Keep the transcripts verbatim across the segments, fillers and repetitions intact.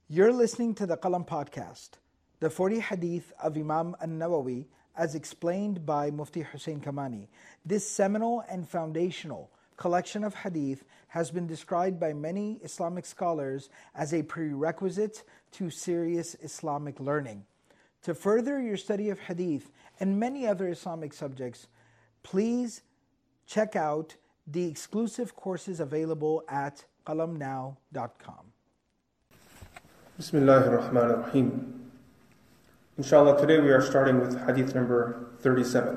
You're listening to the Qalam Podcast, the forty Hadith of Imam An-Nawawi as explained by Mufti Hussein Kamani. This seminal and foundational collection of Hadith has been described by many Islamic scholars as a prerequisite to serious Islamic learning. To further your study of Hadith and many other Islamic subjects, please check out the exclusive courses available at qalam now dot com. Bismillahir Rahmanir Rahim. Inshallah, today we are starting with hadith number thirty-seven.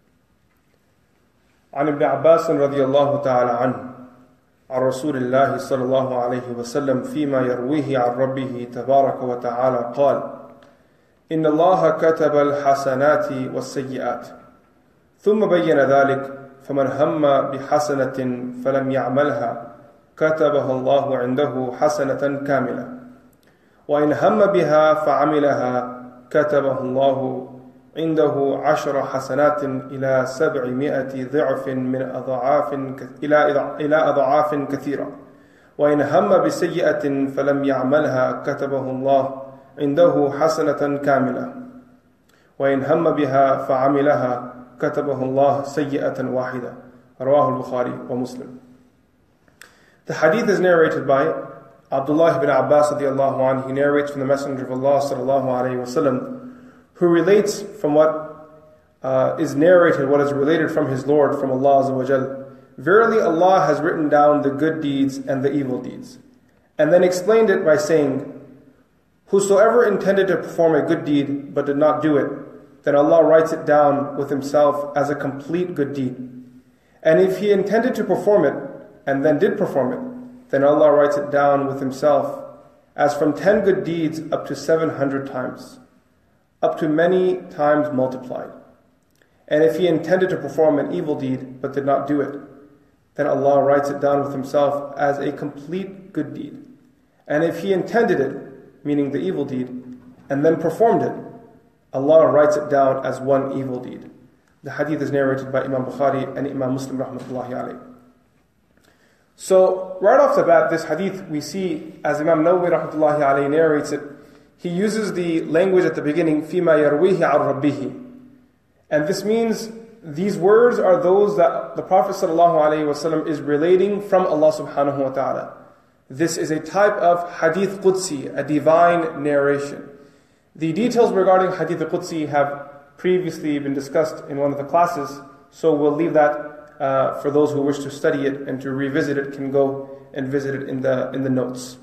عن ابن عباس رضي الله تعالى عنه عن رسول الله صلى الله عليه وسلم فيما يرويه عن ربه تبارك وتعالى قال إن الله كتب الحسنات والسيئات ثم بين ذلك فمن هم بحسنة فلم يعملها كتبها الله عنده حسنة كاملة وإن هم بها فعملها كتبه الله عنده عشر حسنات إلى سبعمائة ضعف من أضعاف إلى إلى أضعاف كثيرة وإن هم بسيئة فلم يعملها كتبه الله عنده حسنة كاملة وإن هم بها فعملها كتبه الله سيئة واحدة. رواه البخاري ومسلم. The hadith is narrated by Abdullah ibn Abbas radiallahu anhu. He narrates from the Messenger of Allah sallallahu alayhi wa sallam, who relates from what uh, is narrated, what is related from his Lord, from Allah Azza wa Jal. Verily Allah has written down the good deeds and the evil deeds. And then explained it by saying, whosoever intended to perform a good deed but did not do it, then Allah writes it down with himself as a complete good deed. And if he intended to perform it and then did perform it, then Allah writes it down with himself as from ten good deeds up to seven hundred times, up to many times multiplied. And if he intended to perform an evil deed but did not do it, then Allah writes it down with himself as a complete good deed. And if he intended it, meaning the evil deed, and then performed it, Allah writes it down as one evil deed. The hadith is narrated by Imam Bukhari and Imam Muslim rahmatullahi alayhi. So, right off the bat, this hadith we see, as Imam Nawawi rahmatullahi alayhi narrates it, he uses the language at the beginning, فِيمَا يَرْوِيهِ عَنْ رَبِّهِ. And this means these words are those that the Prophet sallallahu alayhi wa sallam is relating from Allah subhanahu wa ta'ala. This is a type of hadith qudsi, a divine narration. The details regarding hadith qudsi have previously been discussed in one of the classes, so we'll leave that uh, for those who wish to study it and to revisit it can go and visit it in the in the notes.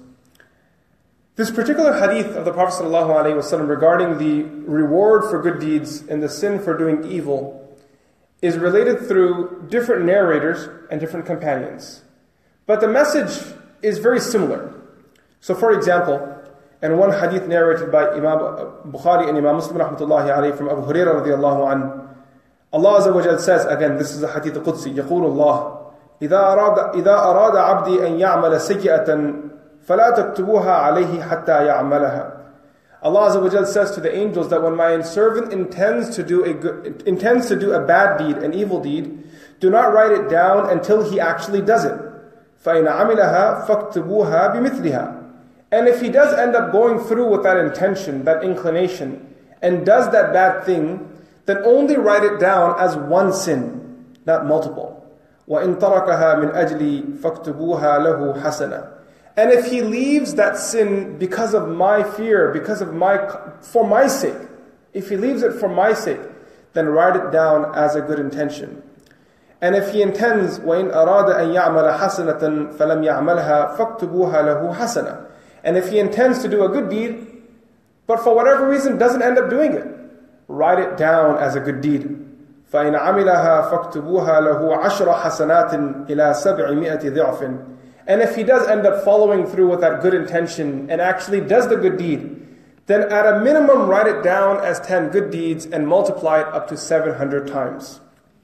This particular hadith of the Prophet ﷺ regarding the reward for good deeds and the sin for doing evil is related through different narrators and different companions. But the message is very similar. So for example, in one hadith narrated by Imam Bukhari and Imam Muslim rahmatullahi alayhi from Abu Hurairah radiallahu anhu, Allah Azza wa Jal says, again, this is a hadith Qudsi, يقول الله إذا أراد, إذا أراد عبدي أن يعمل سيئة فلا تكتبوها عليه حتى يعملها. Allah Azza wa Jal says to the angels that when my servant intends to do a good, intends to do a bad deed, an evil deed, do not write it down until he actually does it. فإن عملها فاكتبوها بمثلها. And if he does end up going through with that intention, that inclination, and does that bad thing, then only write it down as one sin, not multiple. وَإِن تَرَكَهَا مِنْ أَجْلِي فَاكْتُبُوهَا لَهُ حَسَنًا. And if he leaves that sin because of my fear, because of my, for my sake, if he leaves it for my sake, then write it down as a good intention. And if he intends, وَإِنْ أَرَادَ أَنْ يَعْمَلَ حَسَنَةً فَلَمْ يَعْمَلْهَا فَاكْتُبُوهَا لَهُ حَسَنًا. And if he intends to do a good deed, but for whatever reason doesn't end up doing it, write it down as a good deed. فَإِنْ عَمِلَهَا فَاكْتُبُوهَا لَهُ عَشْرَ حَسَنَاتٍ إِلَى سَبْعِمِائَةِ ضِعْفٍ. And if he does end up following through with that good intention and actually does the good deed, then at a minimum write it down as ten good deeds and multiply it up to seven hundred times.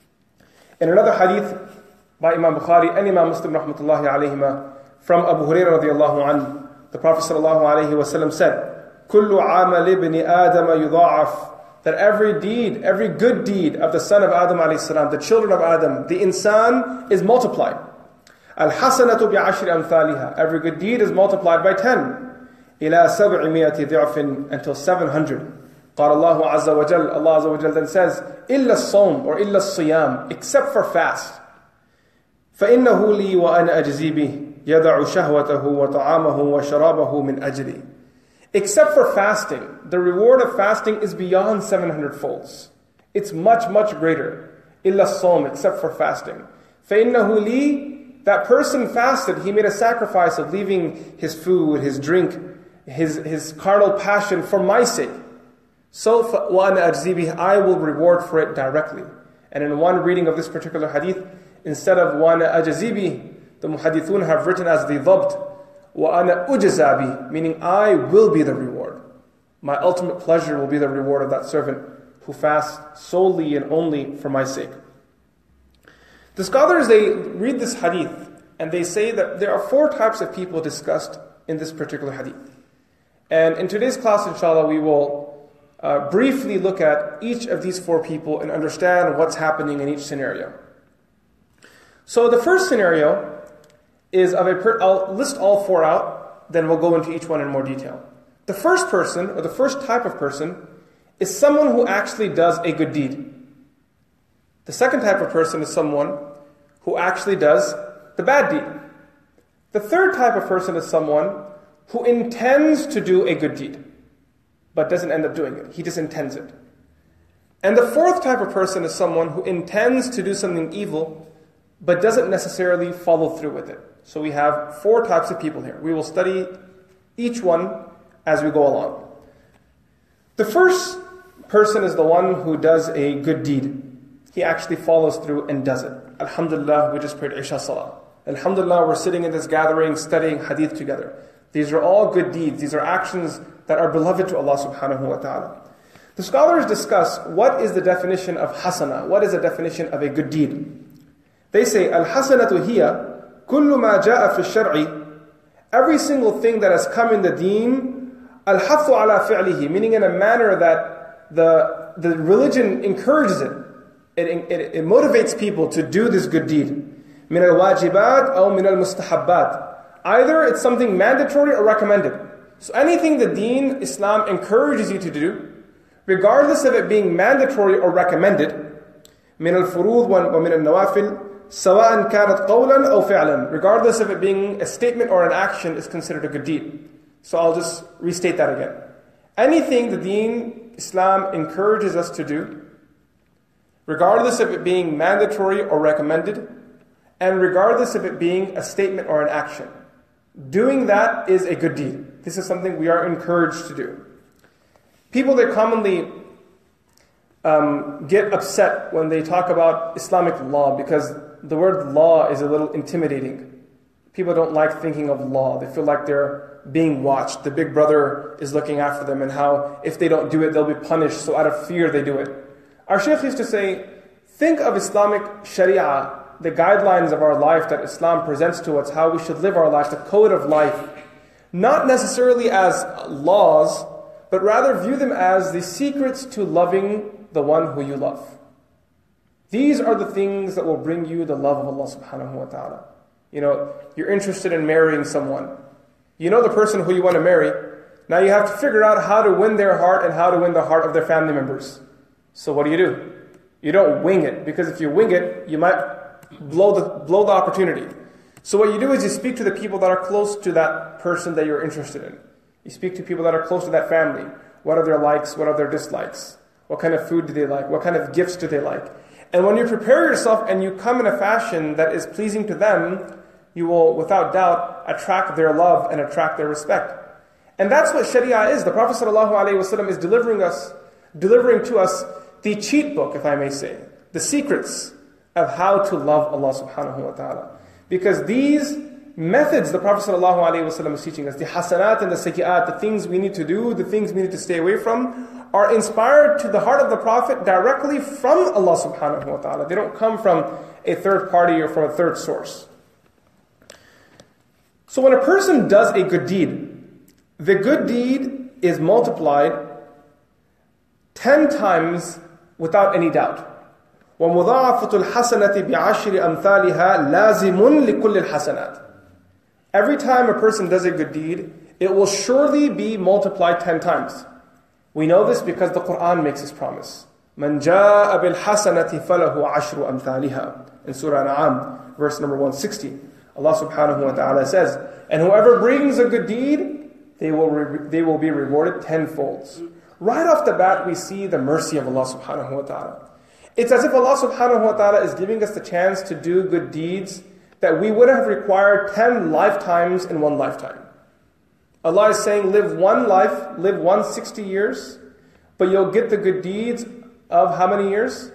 In another hadith by Imam Bukhari and Imam Muslim rahmatullahi alayhima from Abu Hurairah radiallahu anhu, the Prophet sallallahu alayhi wa sallam said, كُلُّ عَمَلِ ابْنِ آدَمَ يُضَاعَفْ. That every deed, every good deed of the son of Adam alayhi salam, the children of Adam, the insan, is multiplied. Al-hasanatu bi'ashri amthaliha. Every good deed is multiplied by ten. إلى سبعمائة ضعف until seven hundred. قال الله عز وجل, Allah عز وجل then says, إلا الصوم or إلا الصيام, except for fast. فإنه لي وأنا أجزي به يدع شهوته وطعامه وشرابه من أجلي. Except for fasting, the reward of fasting is beyond seven hundred folds. It's much, much greater. إلا الصوم, except for fasting. فإنه لي, that person fasted, he made a sacrifice of leaving his food, his drink, his, his carnal passion for my sake. So, وَأَنَا أَجْزِي بِهِ, I will reward for it directly. And in one reading of this particular hadith, instead of وَأَنَا أَجْزِي بِهِ, the muhadithun have written as the dhabt, وَأَنَا أُجْزَى بِهِ, meaning I will be the reward. My ultimate pleasure will be the reward of that servant who fasts solely and only for my sake. The scholars, they read this hadith and they say that there are four types of people discussed in this particular hadith. And in today's class, inshallah, we will uh, briefly look at each of these four people and understand what's happening in each scenario. So the first scenario is of a per- I'll list all four out, then we'll go into each one in more detail. The first person, or the first type of person, is someone who actually does a good deed. The second type of person is someone who actually does the bad deed. The third type of person is someone who intends to do a good deed, but doesn't end up doing it. He just intends it. And the fourth type of person is someone who intends to do something evil, but doesn't necessarily follow through with it. So we have four types of people here. We will study each one as we go along. The first person is the one who does a good deed. He actually follows through and does it. Alhamdulillah, we just prayed Isha Salah. Alhamdulillah, we're sitting in this gathering studying hadith together. These are all good deeds. These are actions that are beloved to Allah subhanahu wa ta'ala. The scholars discuss what is the definition of hasana, what is the definition of a good deed. They say, Al-hasanatu hiya kullu ma ja'a fi shari, every single thing that has come in the deen, al-hathu ala fi'lihi, meaning in a manner that the, the religion encourages it. It, it. it motivates people to do this good deed. Min al-wajibat aw min al-mustahabbat. Either it's something mandatory or recommended. So anything the deen, Islam encourages you to do, regardless of it being mandatory or recommended, min al-furud wa min al-nawafil, سواء كانت قولا أو فعلا, regardless of it being a statement or an action, is considered a good deed. So I'll just restate that again. Anything the deen, Islam encourages us to do, regardless of it being mandatory or recommended, and regardless of it being a statement or an action, doing that is a good deed. This is something we are encouraged to do. People, they commonly um, get upset when they talk about Islamic law because the word law is a little intimidating. People don't like thinking of law. They feel like they're being watched. The big brother is looking after them, and how if they don't do it, they'll be punished. So out of fear, they do it. Our Shaykh used to say, think of Islamic Sharia, the guidelines of our life that Islam presents to us, how we should live our life, the code of life, not necessarily as laws, but rather view them as the secrets to loving the one who you love. These are the things that will bring you the love of Allah subhanahu wa ta'ala. You know, you're interested in marrying someone. You know the person who you want to marry. Now you have to figure out how to win their heart and how to win the heart of their family members. So what do you do? You don't wing it, because if you wing it, you might blow the, blow the opportunity. So what you do is you speak to the people that are close to that person that you're interested in. You speak to people that are close to that family. What are their likes? What are their dislikes? What kind of food do they like? What kind of gifts do they like? And when you prepare yourself and you come in a fashion that is pleasing to them, you will, without doubt, attract their love and attract their respect. And that's what Sharia is. The Prophet ﷺ is delivering us, delivering to us the cheat book, if I may say, the secrets of how to love Allah subhanahu wa ta'ala. Because these methods the Prophet ﷺ is teaching us, the hasanat and the sayyi'at, the things we need to do, the things we need to stay away from, are inspired to the heart of the Prophet directly from Allah subhanahu wa ta'ala. They don't come from a third party or from a third source. So when a person does a good deed, the good deed is multiplied ten times without any doubt. وَمُضَاعَفَةُ الْحَسَنَةِ بِعَشْرِ أَمْثَالِهَا لَازِمٌ لِكُلِّ الْحَسَنَاتِ. Every time a person does a good deed, it will surely be multiplied ten times. We know this because the Quran makes this promise. مَنْ جَاءَ بِالْحَسَنَةِ فَلَهُ عَشْرُ أَمْثَالِهَا. In Surah An'am, verse number one sixty. Allah subhanahu wa ta'ala says, and whoever brings a good deed, they will re- they will be rewarded tenfolds. Right off the bat, we see the mercy of Allah subhanahu wa ta'ala. It's as if Allah subhanahu wa ta'ala is giving us the chance to do good deeds that we would have required ten lifetimes in one lifetime. Allah is saying, live one life, live one sixty years, but you'll get the good deeds of how many years?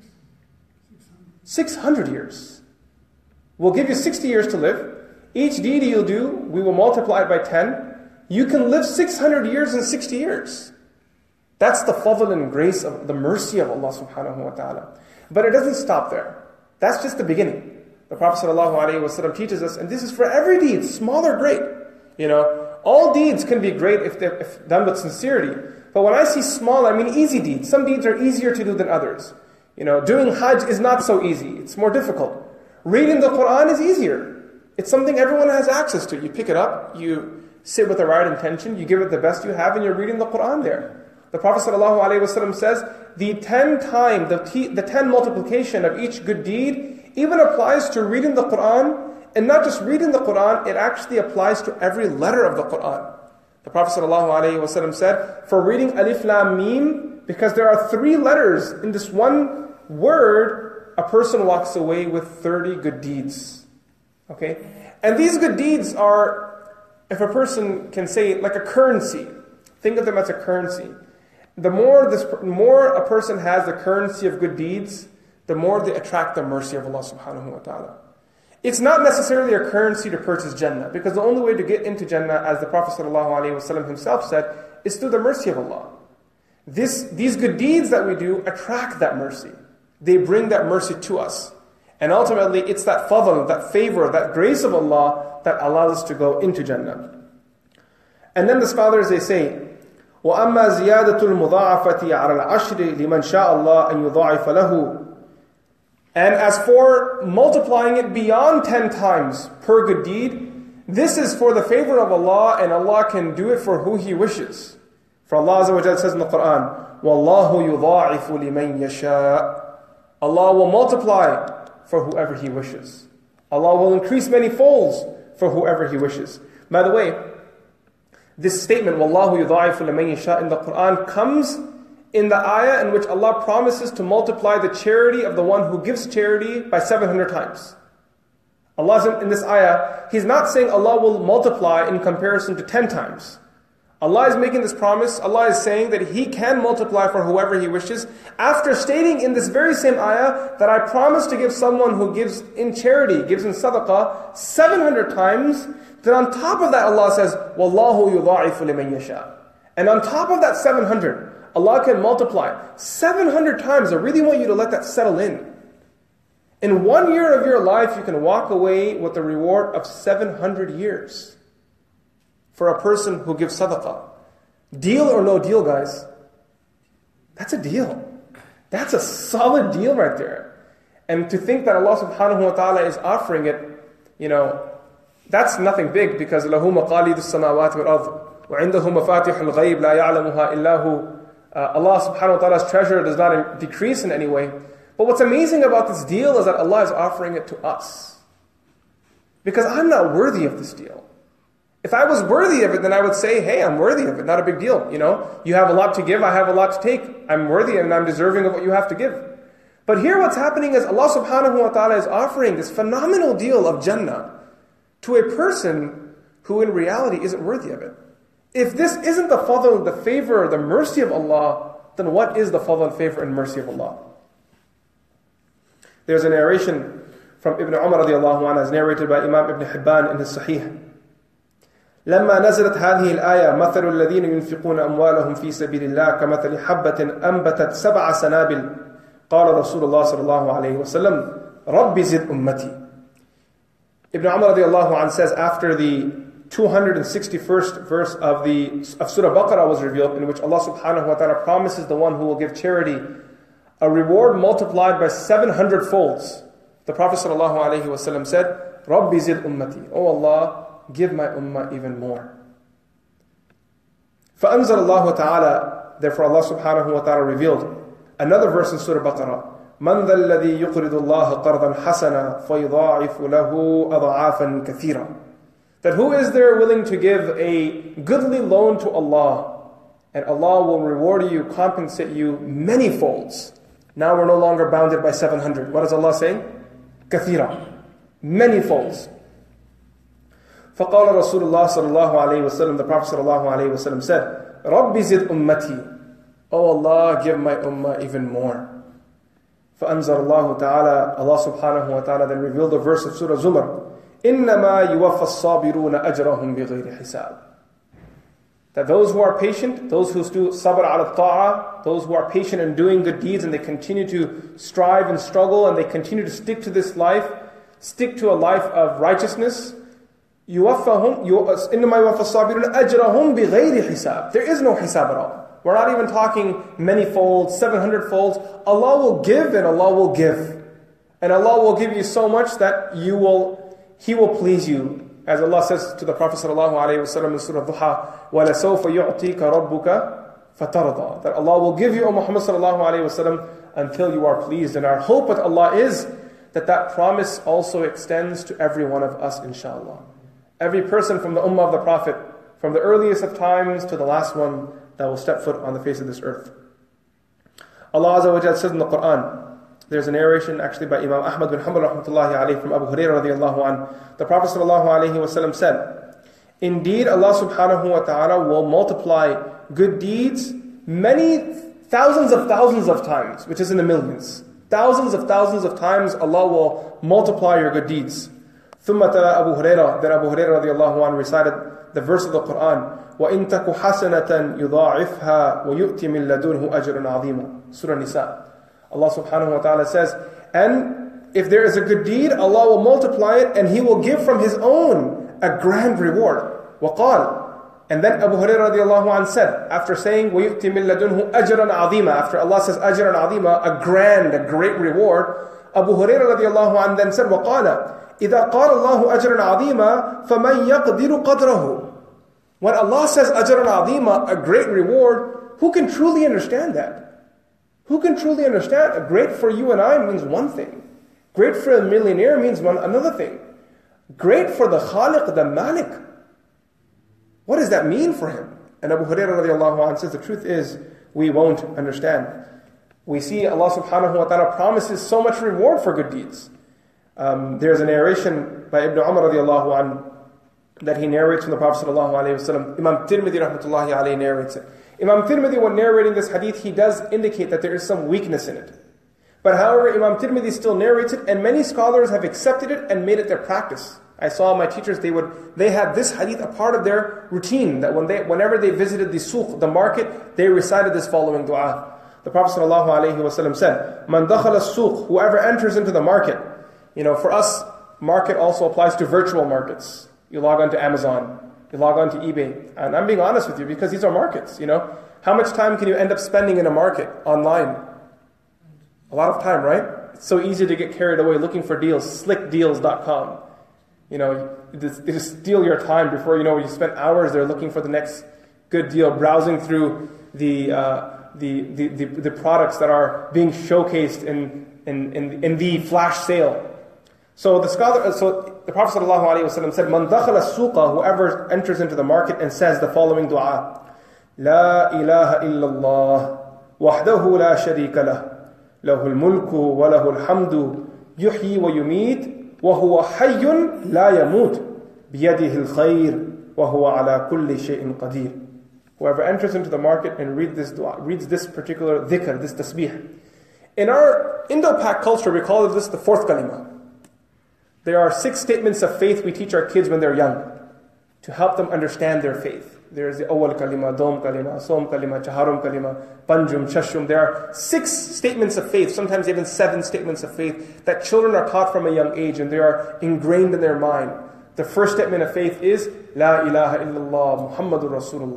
six hundred years. We'll give you sixty years to live. Each deed you'll do, we will multiply it by ten. You can live six hundred years in sixty years. That's the fadl and grace of the mercy of Allah subhanahu wa ta'ala. But it doesn't stop there. That's just the beginning. The Prophet sallallahu alaihi wasallam teaches us, and this is for every deed, small or great. You know, all deeds can be great if, if done with sincerity. But when I see small, I mean easy deeds. Some deeds are easier to do than others. You know, doing Hajj is not so easy. It's more difficult. Reading the Quran is easier. It's something everyone has access to. You pick it up, you sit with the right intention, you give it the best you have, and you're reading the Quran there. The Prophet ﷺ says, the ten time, the, t- the ten multiplication of each good deed even applies to reading the Quran, and not just reading the Quran, it actually applies to every letter of the Quran. The Prophet ﷺ said, for reading Alif Lam Mim, because there are three letters in this one word, a person walks away with thirty good deeds. Okay? And these good deeds are, if a person can say, like a currency. Think of them as a currency. The more this, more a person has the currency of good deeds, the more they attract the mercy of Allah subhanahu wa ta'ala. It's not necessarily a currency to purchase Jannah, because the only way to get into Jannah, as the Prophet sallallahu alaihi wasallam himself said, is through the mercy of Allah. This, these good deeds that we do attract that mercy. They bring that mercy to us. And ultimately, it's that fadl, that favor, that grace of Allah that allows us to go into Jannah. And then the scholars, they say, وَأَمَّا زِيَادَةُ الْمُضَاعَفَةِ عَلَى الْعَشْرِ لِمَنْ شَاءَ اللَّهُ أَنْ يُضَاعِفَ لَهُ. And as for multiplying it beyond ten times per good deed, this is for the favor of Allah, and Allah can do it for who He wishes. For Allah Azza wa Jalla says in the Quran, وَاللَّهُ يُضَاعِفُ لِمَنْ يَشَاءُ. Allah will multiply for whoever He wishes. Allah will increase many folds for whoever He wishes. By the way, this statement, وَاللَّهُ يُضَاعِفُ لِمَنْ يَشَاءُ, in the Quran comes in the ayah in which Allah promises to multiply the charity of the one who gives charity by seven hundred times. Allah in this ayah, He's not saying Allah will multiply in comparison to ten times. Allah is making this promise. Allah is saying that He can multiply for whoever He wishes, after stating in this very same ayah that I promise to give someone who gives in charity, gives in sadaqah, seven hundred times. Then on top of that, Allah says, وَاللَّهُ يُضَاعِفُ لِمَنْ يَشَاءُ. And on top of that seven hundred, Allah can multiply seven hundred times. I really want you to let that settle in. In one year of your life, you can walk away with the reward of seven hundred years for a person who gives sadaqah. Deal or no deal, guys? That's a deal. That's a solid deal right there. And to think that Allah subhanahu wa ta'ala is offering it, you know, that's nothing big, because لَهُ مَقَالِدُ السَّمَاوَاتِ وَالْأَرْضِ وَعِنْدَهُ مَفَاتِحُ الْغَيْبِ لَا يَعْلَمُهَا إِلَّا هُ. Allah subhanahu wa ta'ala's treasure does not decrease in any way. But what's amazing about this deal is that Allah is offering it to us. Because I'm not worthy of this deal. If I was worthy of it, then I would say, hey, I'm worthy of it, not a big deal. You know, you have a lot to give, I have a lot to take. I'm worthy and I'm deserving of what you have to give. But here what's happening is Allah subhanahu wa ta'ala is offering this phenomenal deal of Jannah to a person who in reality isn't worthy of it. If this isn't the fadl, the favor, the mercy of Allah, then what is the fadl, favor, and mercy of Allah? There's a narration from Ibn Umar radiallahu anhu, as narrated by Imam Ibn Hibban in his Sahih. لما نزلت هذه الآية مثل الذين ينفقون أموالهم في سبيل الله كمثل حبة أنبتت سبع سنابل قال رسول الله صلى الله عليه وسلم رب زد أمتي. Ibn Umar radiallahu anhu says, after the two hundred sixty-first verse of the of Surah Baqarah was revealed, in which Allah subhanahu wa ta'ala promises the one who will give charity a reward multiplied by seven hundred folds, the Prophet sallallahu alaihi wasallam said, Rabbi zid ummati, oh Allah, give my ummah even more. فَأَنزَلَ اللَّهُ تَعَالَى Therefore Allah subhanahu wa ta'ala revealed another verse in Surah Baqarah. مَنْ ذَا الَّذِي يُقْرِضُ اللَّهَ قَرْضًا حَسَنًا فَيُضَاعِفُ لَهُ أَضْعَافًا كَثِيرًا That who is there willing to give a goodly loan to Allah, and Allah will reward you, compensate you many folds. Now we're no longer bounded by seven hundred. What does Allah say? كَثِيرًا Many folds. فَقَالَ رَسُولُ اللَّهِ صَلَى اللَّهُ عَلَيْهِ وَسَلَّمَ The Prophet sallallahu alayhi wa sallam said, رَبِّ زِدْ أُمَّتِي Oh Allah, give my ummah even more. فَأَنزَلَ اللَّهُ تَعَالَى Allah subhanahu wa ta'ala then revealed the verse of Surah Zumar. إِنَّمَا يُوَفَّ الصَّابِرُونَ أَجْرَهُمْ بِغَيْرِ حِسَابٍ That those who are patient, those who do sabr ala ta'ah, those who are patient in doing good deeds and they continue to strive and struggle and they continue to stick to this life, stick to a life of righteousness, يُوَفَّهُمْ إِنَّمَا يُوَفَّ الصَّابِرُونَ أَجْرَهُمْ بِغَيْرِ حِسَابٍ There is no hisab at all. We're not even talking many folds, seven hundred folds. Allah will give and Allah will give. And Allah will give you so much that you will He will please you. As Allah says to the Prophet sallallahu alaihi wasallam in Surah Duha, وَلَسَوْفَ يُعْطِيكَ رَبُّكَ فَتَرْضَى That Allah will give you, O Muhammad sallallahu alaihi wasallam, until you are pleased. And our hope with Allah is that that promise also extends to every one of us, inshallah. Every person from the ummah of the Prophet, from the earliest of times to the last one that will step foot on the face of this earth. Allah Azza wa Jalla says in the Quran, there's a narration actually by Imam Ahmad bin Hanbal rahmatullahi alayhi from Abu Hurairah radiallahu anh. The Prophet sallallahu alayhi wa sallam said, Indeed, Allah subhanahu wa ta'ala will multiply good deeds many thousands of thousands of times, which is in the millions. Thousands of thousands of times Allah will multiply your good deeds. ثُمَّ تَلَا Abu Hurairah, then Abu Hurairah radiallahu anh recited the verse of the Quran, وَإِن تَكُ حَسَنَةً يُضَاعِفْهَا وَيُؤْتِ مِن لَدُنْهُ أَجْرًا عَظِيمًا Surah Nisa. Allah subhanahu wa ta'ala says, and if there is a good deed, Allah will multiply it and He will give from His own a grand reward. وَقَالْ And then Abu Hurairah radiallahu anh said, after saying, وَيُؤْتِ مِن لَدُنْهُ أَجْرًا عَظِيمًا After Allah says, أَجْرًا عَظِيمًا A grand, a great reward, Abu Hurairah radiallahu anh then said, وَقَالَ إِذَا قَالَ اللَّهُ أَجْرًا عَظِيمًا فَمَنْ يَقْدِرُ قَدْرَهُ When Allah says, أَجْرًا عَظِيمًا A great reward, who can truly understand that? Who can truly understand? Great for you and I means one thing. Great for a millionaire means one another thing. Great for the Khaliq, the Malik. What does that mean for him? And Abu Hurairah radiallahu anh says, the truth is, we won't understand. We see Allah subhanahu wa ta'ala promises so much reward for good deeds. Um, there's a narration by Ibn Umar radiallahu anh that he narrates from the Prophet sallallahu alayhi wa sallam. Imam Tirmidhi rahmatullahi alayhi narrates it. Imam Tirmidhi, when narrating this hadith, he does indicate that there is some weakness in it. But however, Imam Tirmidhi still narrates it, and many scholars have accepted it and made it their practice. I saw my teachers, they would they had this hadith a part of their routine, that when they whenever they visited the suq, the market, they recited this following dua. The Prophet ﷺ said, Man dakhala as-suq, whoever enters into the market. You know, for us, market also applies to virtual markets. You log on to Amazon. You log on to eBay. And I'm being honest with you because these are markets, you know. How much time can you end up spending in a market online? A lot of time, right? It's so easy to get carried away looking for deals. slick deals dot com. You know, they just steal your time before you know you spend hours there looking for the next good deal, browsing through the uh, the, the, the the products that are being showcased in in in, in the flash sale. So the scholar, so the Prophet ﷺ said, "Man dakhala as-suqa," whoever enters into the market and says the following dua: "La ilaha illallah, wahdahu la sharika lah, lahul mulku wa lahul hamdu, yuhyi wa yumit, wa huwa hayyun la yamut, biyadihi al-khayr, wa huwa ala kulli shay'in qadir." Whoever enters into the market and read this dua, reads this particular dhikr, this tasbih. In our Indo-Pak culture, we call this the fourth kalima. There are six statements of faith we teach our kids when they're young to help them understand their faith. There's the awal kalima, dom kalima, som kalima, chaharum kalima, panjum, chashum. There are six statements of faith, sometimes even seven statements of faith that children are taught from a young age and they are ingrained in their mind. The first statement of faith is La ilaha illallah Muhammadur Rasulullah.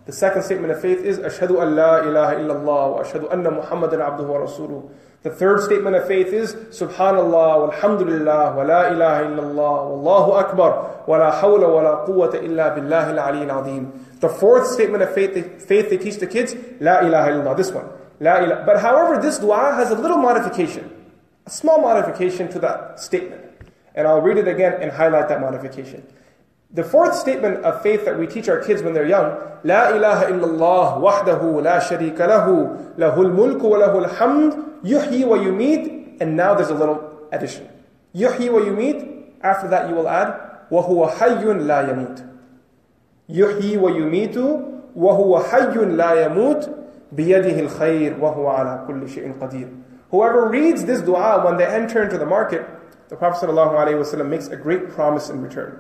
The second statement of faith is Ashhadu an la ilaha illallah wa ashhadu anna Muhammadan abduhu wa rasuluh. The third statement of faith is Subhanallah walhamdulillah wa la ilaha illallah wallahu akbar wa la hawla wa la quwwata illa billahi al-ali al-azim. The fourth statement of faith they, faith they teach the kids, La ilaha illallah, this one. La ilaha. But however, this dua has a little modification, a small modification to that statement. And I'll read it again and highlight that modification. The fourth statement of faith that we teach our kids when they're young, La ilaha illallah wahdahu la sharika lahu, lahul mulku wa lahul hamd, yuhyi wa yumit, and now there's a little addition. Yuhyi wa yumit, after that you will add, wa huwa hayyun la yamut. Yuhyi wa yumitu, wa huwa hayyun la yamut, biyadihi al-khayr, wa huwa ala kulli shay'in qadir. Whoever reads this dua when they enter into the market, the Prophet ﷺ makes a great promise in return.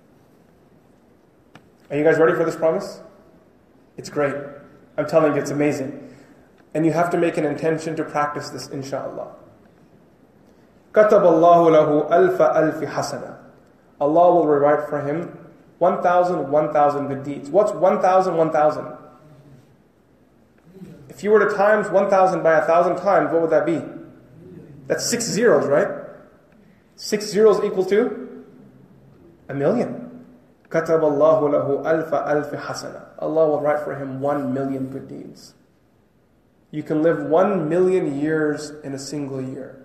Are you guys ready for this promise? It's great. I'm telling you, it's amazing. And you have to make an intention to practice this, inshaAllah. كَتَبَ اللَّهُ لَهُ أَلْفَ أَلْفِ حَسَنًا. Allah will rewrite for him one thousand, one thousand good deeds. What's one thousand, one thousand? If you were to times one thousand by one thousand times, what would that be? That's six zeros, right? Six zeros equal to a million. كَتَبَ اللَّهُ لَهُ أَلْفَ أَلْفِ حَسَنًا. Allah will write for him one million good deeds. You can live one million years in a single year.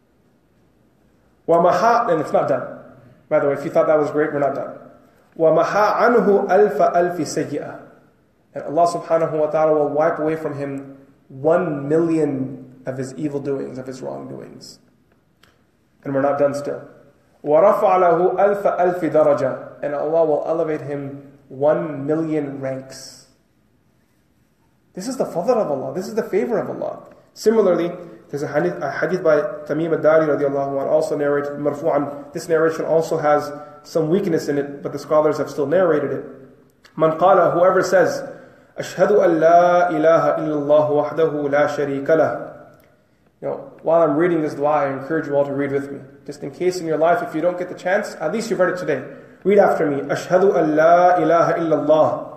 وَمَحَا, and it's not done. By the way, if you thought that was great, we're not done. وَمَحَا عَنْهُ أَلْفَ أَلْفِ سَيِّئَةٍ. And Allah subhanahu wa ta'ala will wipe away from him one million of his evil doings, of his wrongdoings. And we're not done still. وَرَفَعَ لَهُ أَلْفَ أَلْفِ دَرَجَةٍ. And Allah will elevate him one million ranks. This is the fadl of Allah. This is the favor of Allah. Similarly, there's a hadith, a hadith by Tamim ad-Dari radiallahu anhu, also narrated, marfu'an. This narration also has some weakness in it, but the scholars have still narrated it. Man qala, whoever says, Ashhadu an la ilaha illallah wahdahu la sharika lah. You know, while I'm reading this dua, I encourage you all to read with me. Just in case in your life, if you don't get the chance, at least you've heard it today. Read after me. Ashhadu an la ilaha illallah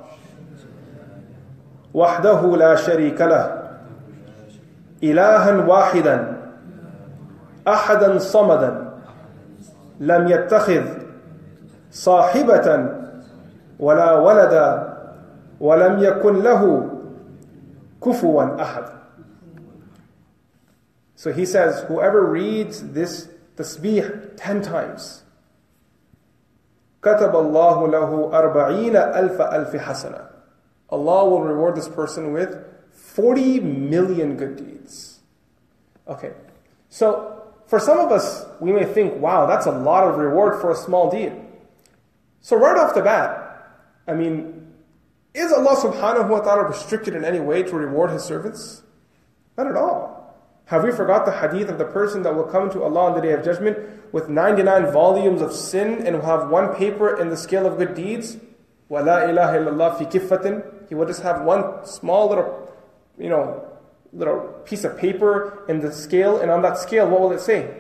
wahdahu la sharika lah. Ilahan wahidan. Ahadan samadan. Lam yattakhidh sahibatan. ولا ولد ولم يكن له كفوا أحد. So he says, whoever reads this tasbih ten times, كتب الله له أربعين ألف ألف حسنة. Allah will reward this person with forty million good deeds. Okay, so for some of us, we may think, wow, that's a lot of reward for a small deed. So right off the bat, I mean, is Allah subhanahu wa ta'ala restricted in any way to reward His servants? Not at all. Have we forgot the hadith of the person that will come to Allah on the Day of Judgment with ninety-nine volumes of sin and will have one paper in the scale of good deeds? وَلَا إِلَهَ إِلَّا اللَّهِ فِي كِفَّةٍ. He will just have one small little, you know, little piece of paper in the scale, and on that scale, what will it say?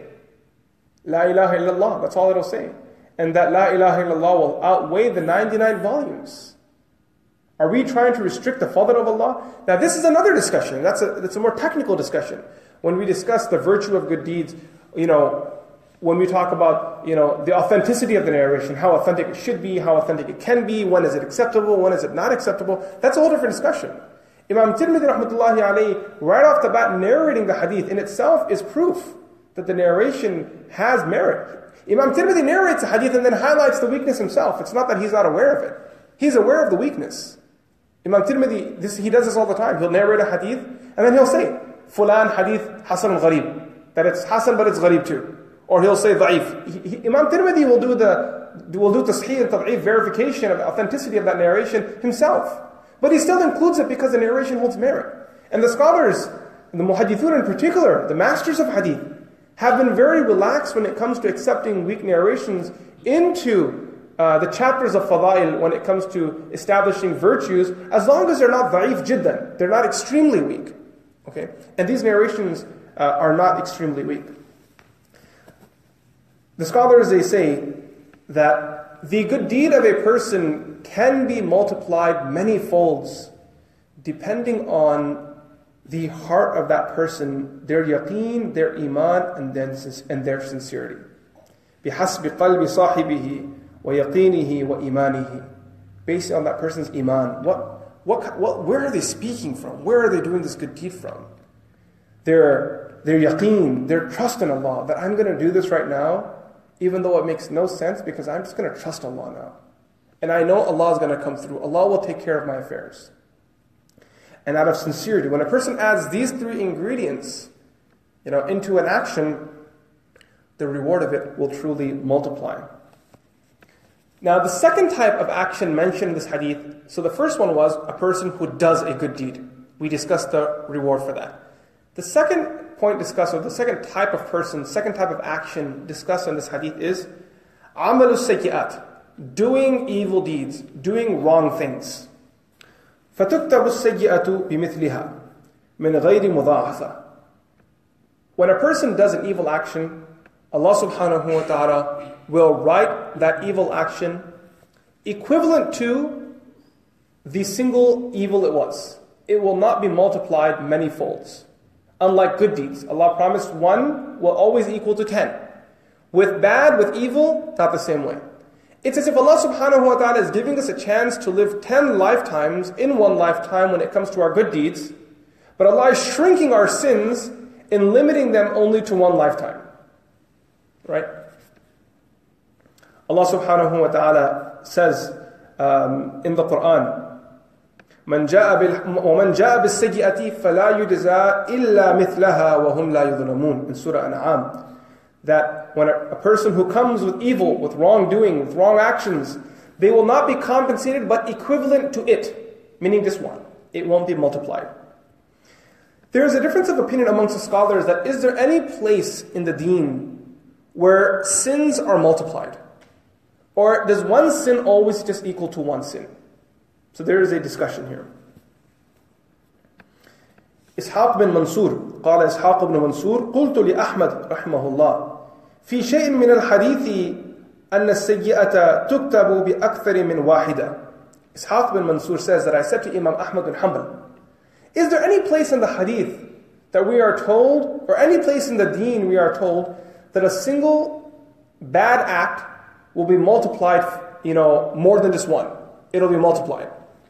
La ilaha illallah. That's all it'll say. And that La ilaha illallah will outweigh the ninety-nine volumes. Are we trying to restrict the fadl of Allah? Now this is another discussion. That's a, that's a more technical discussion. When we discuss the virtue of good deeds, you know, when we talk about, you know, the authenticity of the narration, how authentic it should be, how authentic it can be, when is it acceptable, when is it not acceptable, that's a whole different discussion. Imam Tirmidhi rahmatullahi alayhi, right off the bat, narrating the hadith in itself is proof that the narration has merit. Imam Tirmidhi narrates a hadith and then highlights the weakness himself. It's not that he's not aware of it. He's aware of the weakness. Imam Tirmidhi, this, he does this all the time. He'll narrate a hadith and then he'll say, Fulan hadith hasan al-gharib. That it's hasan but it's gharib too. Or he'll say da'if. He, he, Imam Tirmidhi will do the will do tasheeh and tad'if verification of the authenticity of that narration himself. But he still includes it because the narration holds merit. And the scholars, the muhaddithun in particular, the masters of hadith, have been very relaxed when it comes to accepting weak narrations into uh, the chapters of fadail when it comes to establishing virtues, as long as they're not da'if jiddan, they're not extremely weak. Okay, and these narrations uh, are not extremely weak. The scholars, they say that the good deed of a person can be multiplied many folds depending on the heart of that person, their yaqeen, their iman, and then and their sincerity. بِحَسْبِ قَلْبِ صَاحِبِهِ وَيَقِينِهِ وَإِيمَانِهِ. Based on that person's iman. What, what, what, where are they speaking from? Where are they doing this good deed from? Their, their yaqeen, their trust in Allah, that I'm going to do this right now, even though it makes no sense, because I'm just going to trust Allah now. And I know Allah is going to come through. Allah will take care of my affairs. And out of sincerity, when a person adds these three ingredients, you know, into an action, the reward of it will truly multiply. Now, the second type of action mentioned in this hadith, so the first one was a person who does a good deed. We discussed the reward for that. The second point discussed, or the second type of person, second type of action discussed in this hadith is عَمَلُ السَّيِّئَاتِ, doing evil deeds, doing wrong things. فَتُكْتَبُ السَّيِّئَةُ بِمِثْلِهَا مِنْ غَيْرِ مُضَاعَفَةٍ. When a person does an evil action, Allah subhanahu wa ta'ala will write that evil action equivalent to the single evil it was. It will not be multiplied many folds. Unlike good deeds, Allah promised one will always equal to ten. With bad, with evil, not the same way. It's as if Allah subhanahu wa ta'ala is giving us a chance to live ten lifetimes in one lifetime when it comes to our good deeds, but Allah is shrinking our sins and limiting them only to one lifetime. Right? Allah subhanahu wa ta'ala says um, in the Quran, من جاء بال... ومن جاء بالسيئة فلا يجزى إلا مثلها وهم لا يظلمون, in Surah An'am, that when a, a person who comes with evil, with wrongdoing, with wrong actions, they will not be compensated but equivalent to it, meaning this one. It won't be multiplied. There is a difference of opinion amongst the scholars that is there any place in the deen where sins are multiplied? Or does one sin always just equal to one sin? So there is a discussion here. إسحاق بن منصور قال إسحاق بن منصور قلت لأحمد رحمه الله في شيء من الحديث أن السيئة تكتب بأكثر من واحدة. Ishaq bin Mansur says that I said to Imam Ahmad bin Hanbal, is there any place in the hadith that we are told, or any place in the deen we are told, that a single bad act will be multiplied, you know, more than just one? It'll be multiplied.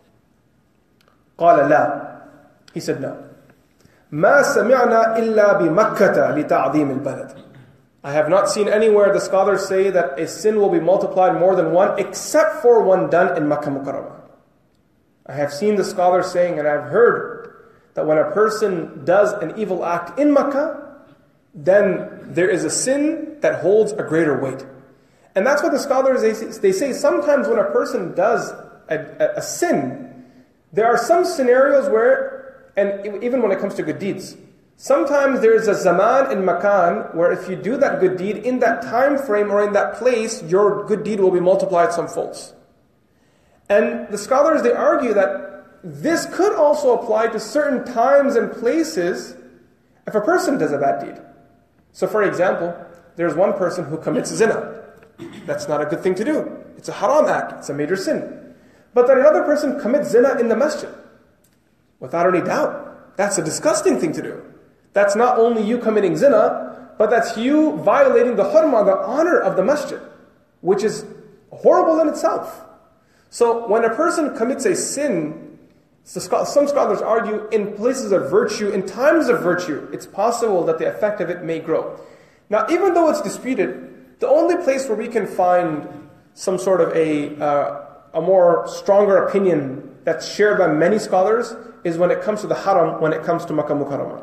قال لا. He said no. ما سمعنا إلا بمكة لتعظيم البلد. I have not seen anywhere the scholars say that a sin will be multiplied more than one, except for one done in Makkah Mukarramah. I have seen the scholars saying, and I've heard, that when a person does an evil act in Makkah, then there is a sin that holds a greater weight. And that's what the scholars, they say, they say sometimes when a person does a, a, a sin, there are some scenarios where, and even when it comes to good deeds, sometimes there is a zaman and makan where if you do that good deed in that time frame or in that place, your good deed will be multiplied some folds. And the scholars, they argue that this could also apply to certain times and places if a person does a bad deed. So for example, there's one person who commits zina. That's not a good thing to do. It's a haram act. It's a major sin. But then another person commits zina in the masjid. Without any doubt, that's a disgusting thing to do. That's not only you committing zina, but that's you violating the hurma, the honor of the masjid, which is horrible in itself. So when a person commits a sin, some scholars argue in places of virtue, in times of virtue, it's possible that the effect of it may grow. Now, even though it's disputed, the only place where we can find some sort of a, uh, a more stronger opinion that's shared by many scholars is when it comes to the haram, when it comes to Makkah Mukarramah.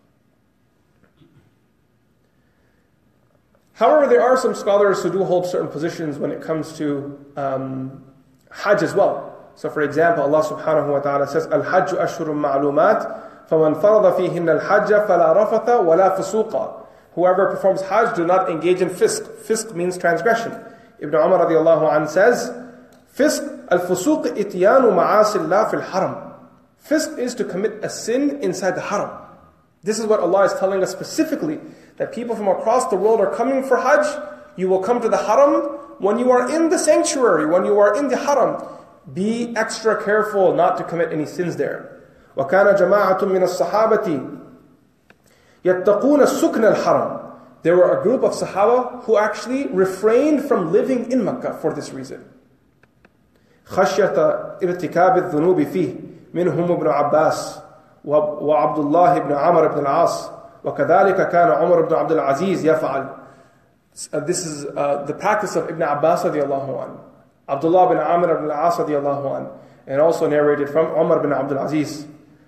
However, there are some scholars who do hold certain positions when it comes to um, Hajj as well. So for example, Allah subhanahu wa ta'ala says, Al-Hajju ashhurun ma'lumat, faman farada fihinna al-hajja fala rafatha wala fusuqa. Whoever performs Hajj, do not engage in fisk. Fisk means transgression. Ibn Umar radiallahu anhu says, Fisk al-fusuq ityanu ma'asillah fil haram. Fisk is to commit a sin inside the haram. This is what Allah is telling us specifically, that people from across the world are coming for Hajj. You will come to the haram, when you are in the sanctuary, when you are in the haram, be extra careful not to commit any sins there. وَكَانَ جَمَاعَةٌ مِّنَ الصَّحَابَةِ يَتَّقُونَ السُّكْنَ الْحَرَمِ. There were a group of Sahaba who actually refrained from living in Mecca for this reason. خَشْيَةَ إِرْتِكَابِ الذُّنُوبِ فِيهِ مِنْهُمْ ابْنُ عَبَّاسِ وعبد الله بن عمر بن العاص وكذلك كان عمر بن عبد العزيز يفعل. Uh, this is uh, the practice of Ibn Abbas radiallahu anhu, Abdullah bin Amr ibn al-As radiallahu anhu, and also narrated from Umar bin Abdul Aziz.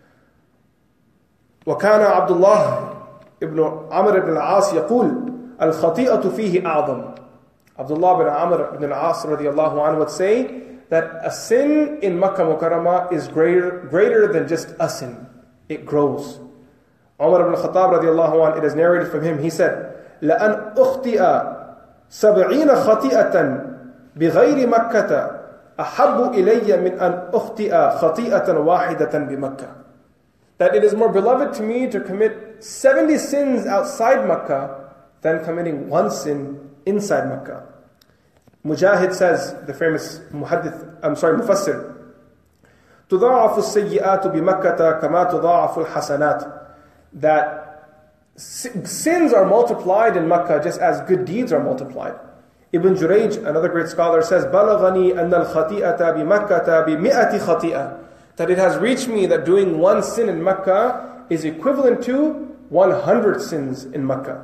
وكان عبد الله ibn Amr ibn al-As يقول الخطيئة فيه أعظم. Abdullah bin Amr ibn al-As radiallahu anhu would say that a sin in Makkah Mukarramah is greater, greater than just a sin. It grows. Umar ibn Khattab radiallahu anhu, it is narrated from him, he said, لأن أخطئ سبعين خطيئة بغير مكة أحب إلي من أن أخطئ خطيئة واحدة بمكة. That it is more beloved to me to commit seventy sins outside Makkah than committing one sin inside Makkah. Mujahid says, the famous muhaddith, I'm sorry, mufassir, تضاعف السيئات بمكة كما تضاعف الحسنات. That sins are multiplied in Makkah just as good deeds are multiplied. Ibn Jurayj, another great scholar, says, بلغني أن الخطيئة بمكة بمئة خطيئة. That it has reached me that doing one sin in Makkah is equivalent to one hundred sins in Makkah.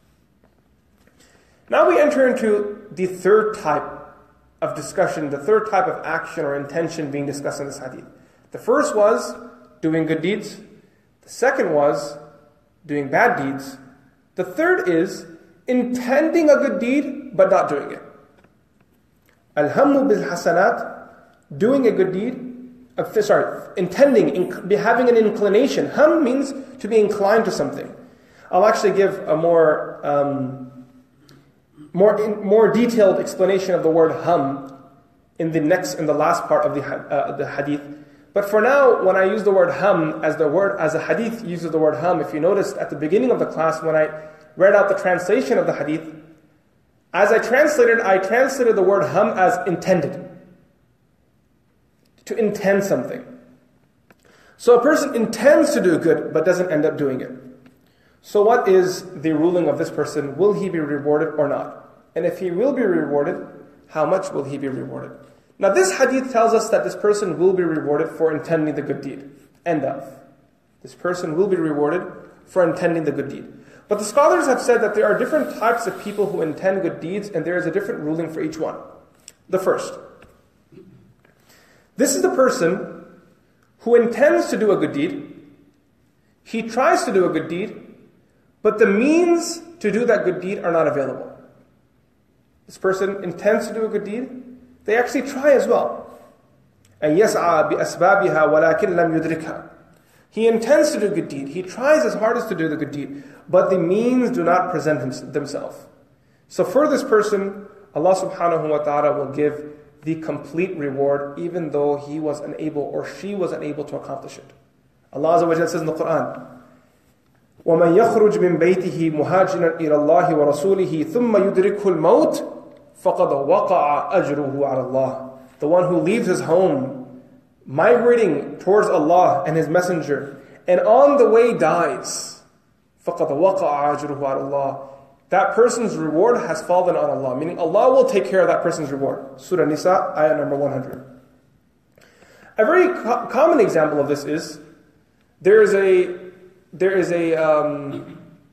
Now we enter into the third type of discussion, the third type of action or intention being discussed in this hadith. The first was doing good deeds. The second was doing bad deeds. The third is intending a good deed but not doing it. Al-hammu bil-hasanat, doing a good deed, uh, sorry, intending, inc- having an inclination. Ham means to be inclined to something. I'll actually give a more um, more in, more detailed explanation of the word ham in the next, in the last part of the uh, the hadith. But for now, when I use the word ham as the word, as a hadith uses the word ham, if you noticed at the beginning of the class when I read out the translation of the hadith, as I translated, I translated the word ham as intended. To intend something. So a person intends to do good, but doesn't end up doing it. So what is the ruling of this person? Will he be rewarded or not? And if he will be rewarded, how much will he be rewarded? Now this hadith tells us that this person will be rewarded for intending the good deed. End of. This person will be rewarded for intending the good deed. But the scholars have said that there are different types of people who intend good deeds, and there is a different ruling for each one. The first. This is the person who intends to do a good deed. He tries to do a good deed, but the means to do that good deed are not available. This person intends to do a good deed. They actually try as well. And يَسْعَى بِأَسْبَابِهَا وَلَكِنْ لَمْ يُدْرِكَهَا. He intends to do a good deed. He tries his hardest to do the good deed, but the means do not present him, themselves. So for this person, Allah subhanahu wa ta'ala will give the complete reward, even though he was unable or she was unable to accomplish it. Allah Azza wa Jalla says in the Quran, وَمَنْ يَخْرُجْ مِنْ بَيْتِهِ مُهَاجِرًا إِلَى اللَّهِ وَرَسُولِهِ ثُمَّ يُدْرِكْهُ الْمَوْتِ فَقَدْ وَقَعَ أَجْرُهُ عَلَى اللَّهِ. The one who leaves his home, migrating towards Allah and His Messenger, and on the way dies, فَقَدْ وَقَعَ أَجْرُهُ عَلَى اللَّهِ. That person's reward has fallen on Allah, meaning Allah will take care of that person's reward. Surah Nisa, ayah number one hundred. A very co- common example of this is, there is a, there is a, um,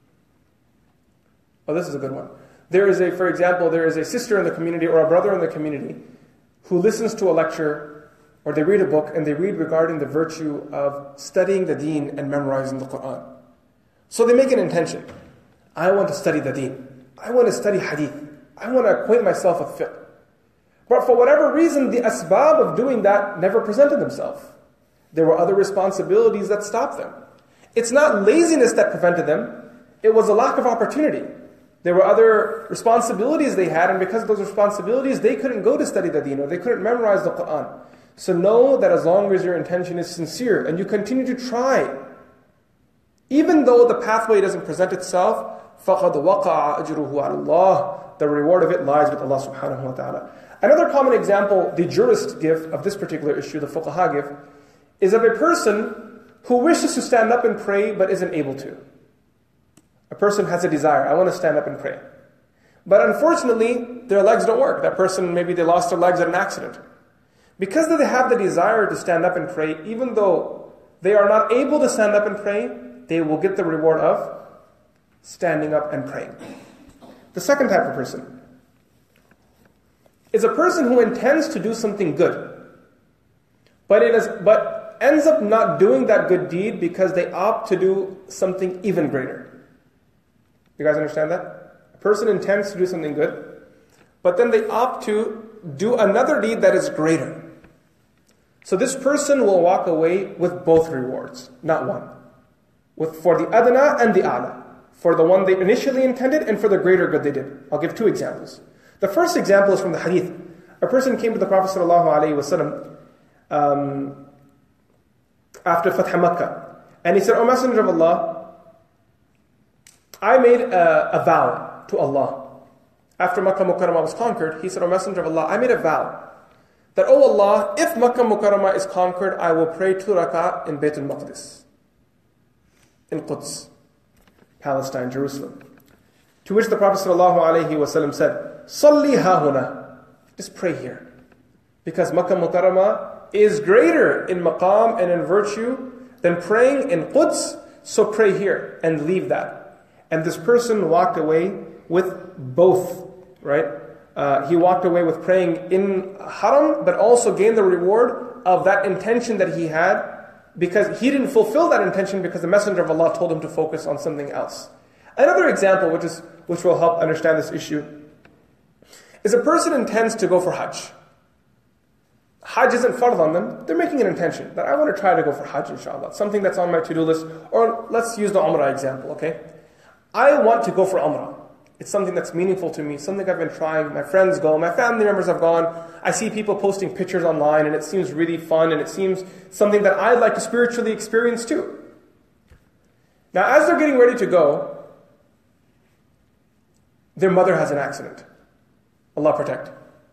oh this is a good one. There is a, for example, there is a sister in the community or a brother in the community who listens to a lecture or they read a book and they read regarding the virtue of studying the deen and memorizing the Quran. So they make an intention. I want to study the deen. I want to study hadith. I want to acquaint myself with fiqh. But for whatever reason, the asbab of doing that never presented themselves. There were other responsibilities that stopped them. It's not laziness that prevented them. It was a lack of opportunity. There were other responsibilities they had, and because of those responsibilities, they couldn't go to study the deen, or they couldn't memorize the Quran. So know that as long as your intention is sincere, and you continue to try, even though the pathway doesn't present itself, فَقَدْ وَقَعَ أَجْرُهُ عَلَى اللَّهِ. the reward of it lies with Allah subhanahu wa ta'ala. Another common example the jurists give of this particular issue, the fuqaha give, is of a person who wishes to stand up and pray but isn't able to. A person has a desire, I want to stand up and pray. But unfortunately, their legs don't work. That person, maybe they lost their legs in an accident. Because they have the desire to stand up and pray, even though they are not able to stand up and pray, they will get the reward of standing up and praying. The second type of person is a person who intends to do something good, but it is but ends up not doing that good deed because they opt to do something even greater. You guys understand that? A person intends to do something good, but then they opt to do another deed that is greater. So this person will walk away with both rewards, not one. With for the adna and the a'la. For the one they initially intended and for the greater good they did. I'll give two examples. The first example is from the hadith. A person came to the Prophet ﷺ um, after Fath Makkah, and he said, "O Messenger of Allah, I made a, a vow to Allah." After Makkah Mukarramah was conquered, he said, "O Messenger of Allah, I made a vow that, O Allah, if Makkah Mukarramah is conquered, I will pray two rak'ah in Bayt al-Maqdis, in Quds, Palestine, Jerusalem." To which the Prophet ﷺ said, "Salli hahuna," just pray here. Because Makkah Mukarramah is greater in maqam and in virtue than praying in Quds, so pray here and leave that. And this person walked away with both, right? Uh, he walked away with praying in Haram, but also gained the reward of that intention that he had, because he didn't fulfill that intention because the Messenger of Allah told him to focus on something else. Another example, which is which will help understand this issue, is a person intends to go for Hajj. Hajj isn't fard on them. They're making an intention that I want to try to go for Hajj, inshallah. Something that's on my to-do list. Or let's use the Umrah example, okay? I want to go for Umrah. It's something that's meaningful to me, something I've been trying. My friends go, my family members have gone. I see people posting pictures online and it seems really fun and it seems something that I'd like to spiritually experience too. Now, as they're getting ready to go, their mother has an accident. Allah protect.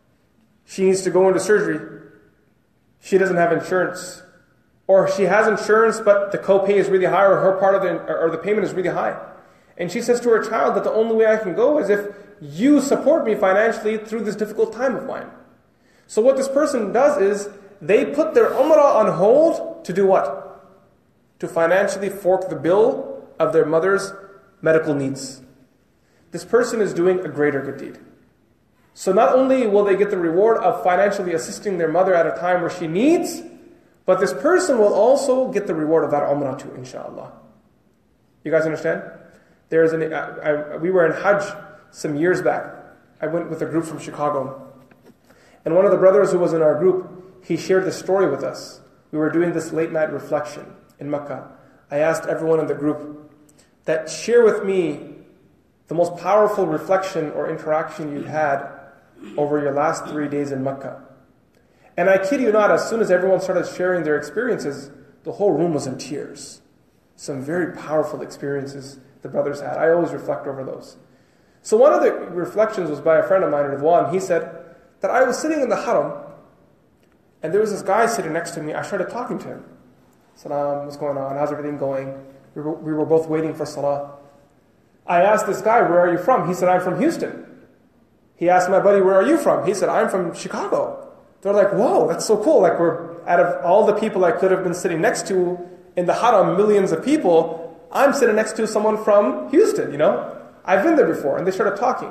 She needs to go into surgery. She doesn't have insurance. Or she has insurance, but the copay is really high, or her part of the, or the payment is really high. And she says to her child that the only way I can go is if you support me financially through this difficult time of mine. So what this person does is, they put their umrah on hold to do what? To financially fork the bill of their mother's medical needs. This person is doing a greater good deed. So not only will they get the reward of financially assisting their mother at a time where she needs, but this person will also get the reward of that umrah too, inshallah. You guys understand? There's an, I, I, we were in Hajj some years back. I went with a group from Chicago. And one of the brothers who was in our group, he shared this story with us. We were doing this late night reflection in Mecca. I asked everyone in the group that share with me the most powerful reflection or interaction you had over your last three days in Mecca. And I kid you not, as soon as everyone started sharing their experiences, the whole room was in tears. Some very powerful experiences the brothers had. I always reflect over those. So one of the reflections was by a friend of mine, Ridwan. He said that I was sitting in the haram, and there was this guy sitting next to me. I started talking to him. Salam, what's going on? How's everything going? We were, we were both waiting for salah. I asked this guy, where are you from? He said, I'm from Houston. He asked my buddy, where are you from? He said, I'm from Chicago. They're like, whoa, that's so cool. Like, we're, out of all the people I could have been sitting next to in the haram, millions of people, I'm sitting next to someone from Houston, you know? I've been there before. And they started talking.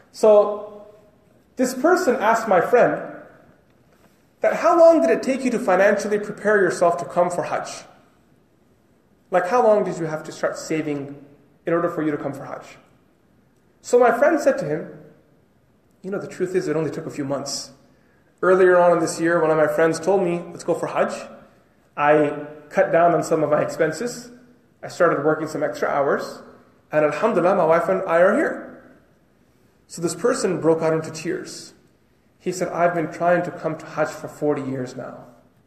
So this person asked my friend that how long did it take you to financially prepare yourself to come for Hajj? Like, how long did you have to start saving in order for you to come for Hajj? So my friend said to him, you know, the truth is it only took a few months. Earlier on in this year, one of my friends told me, let's go for Hajj. I cut down on some of my expenses. I started working some extra hours. And alhamdulillah, my wife and I are here. So this person broke out into tears. He said, I've been trying to come to Hajj for forty years now.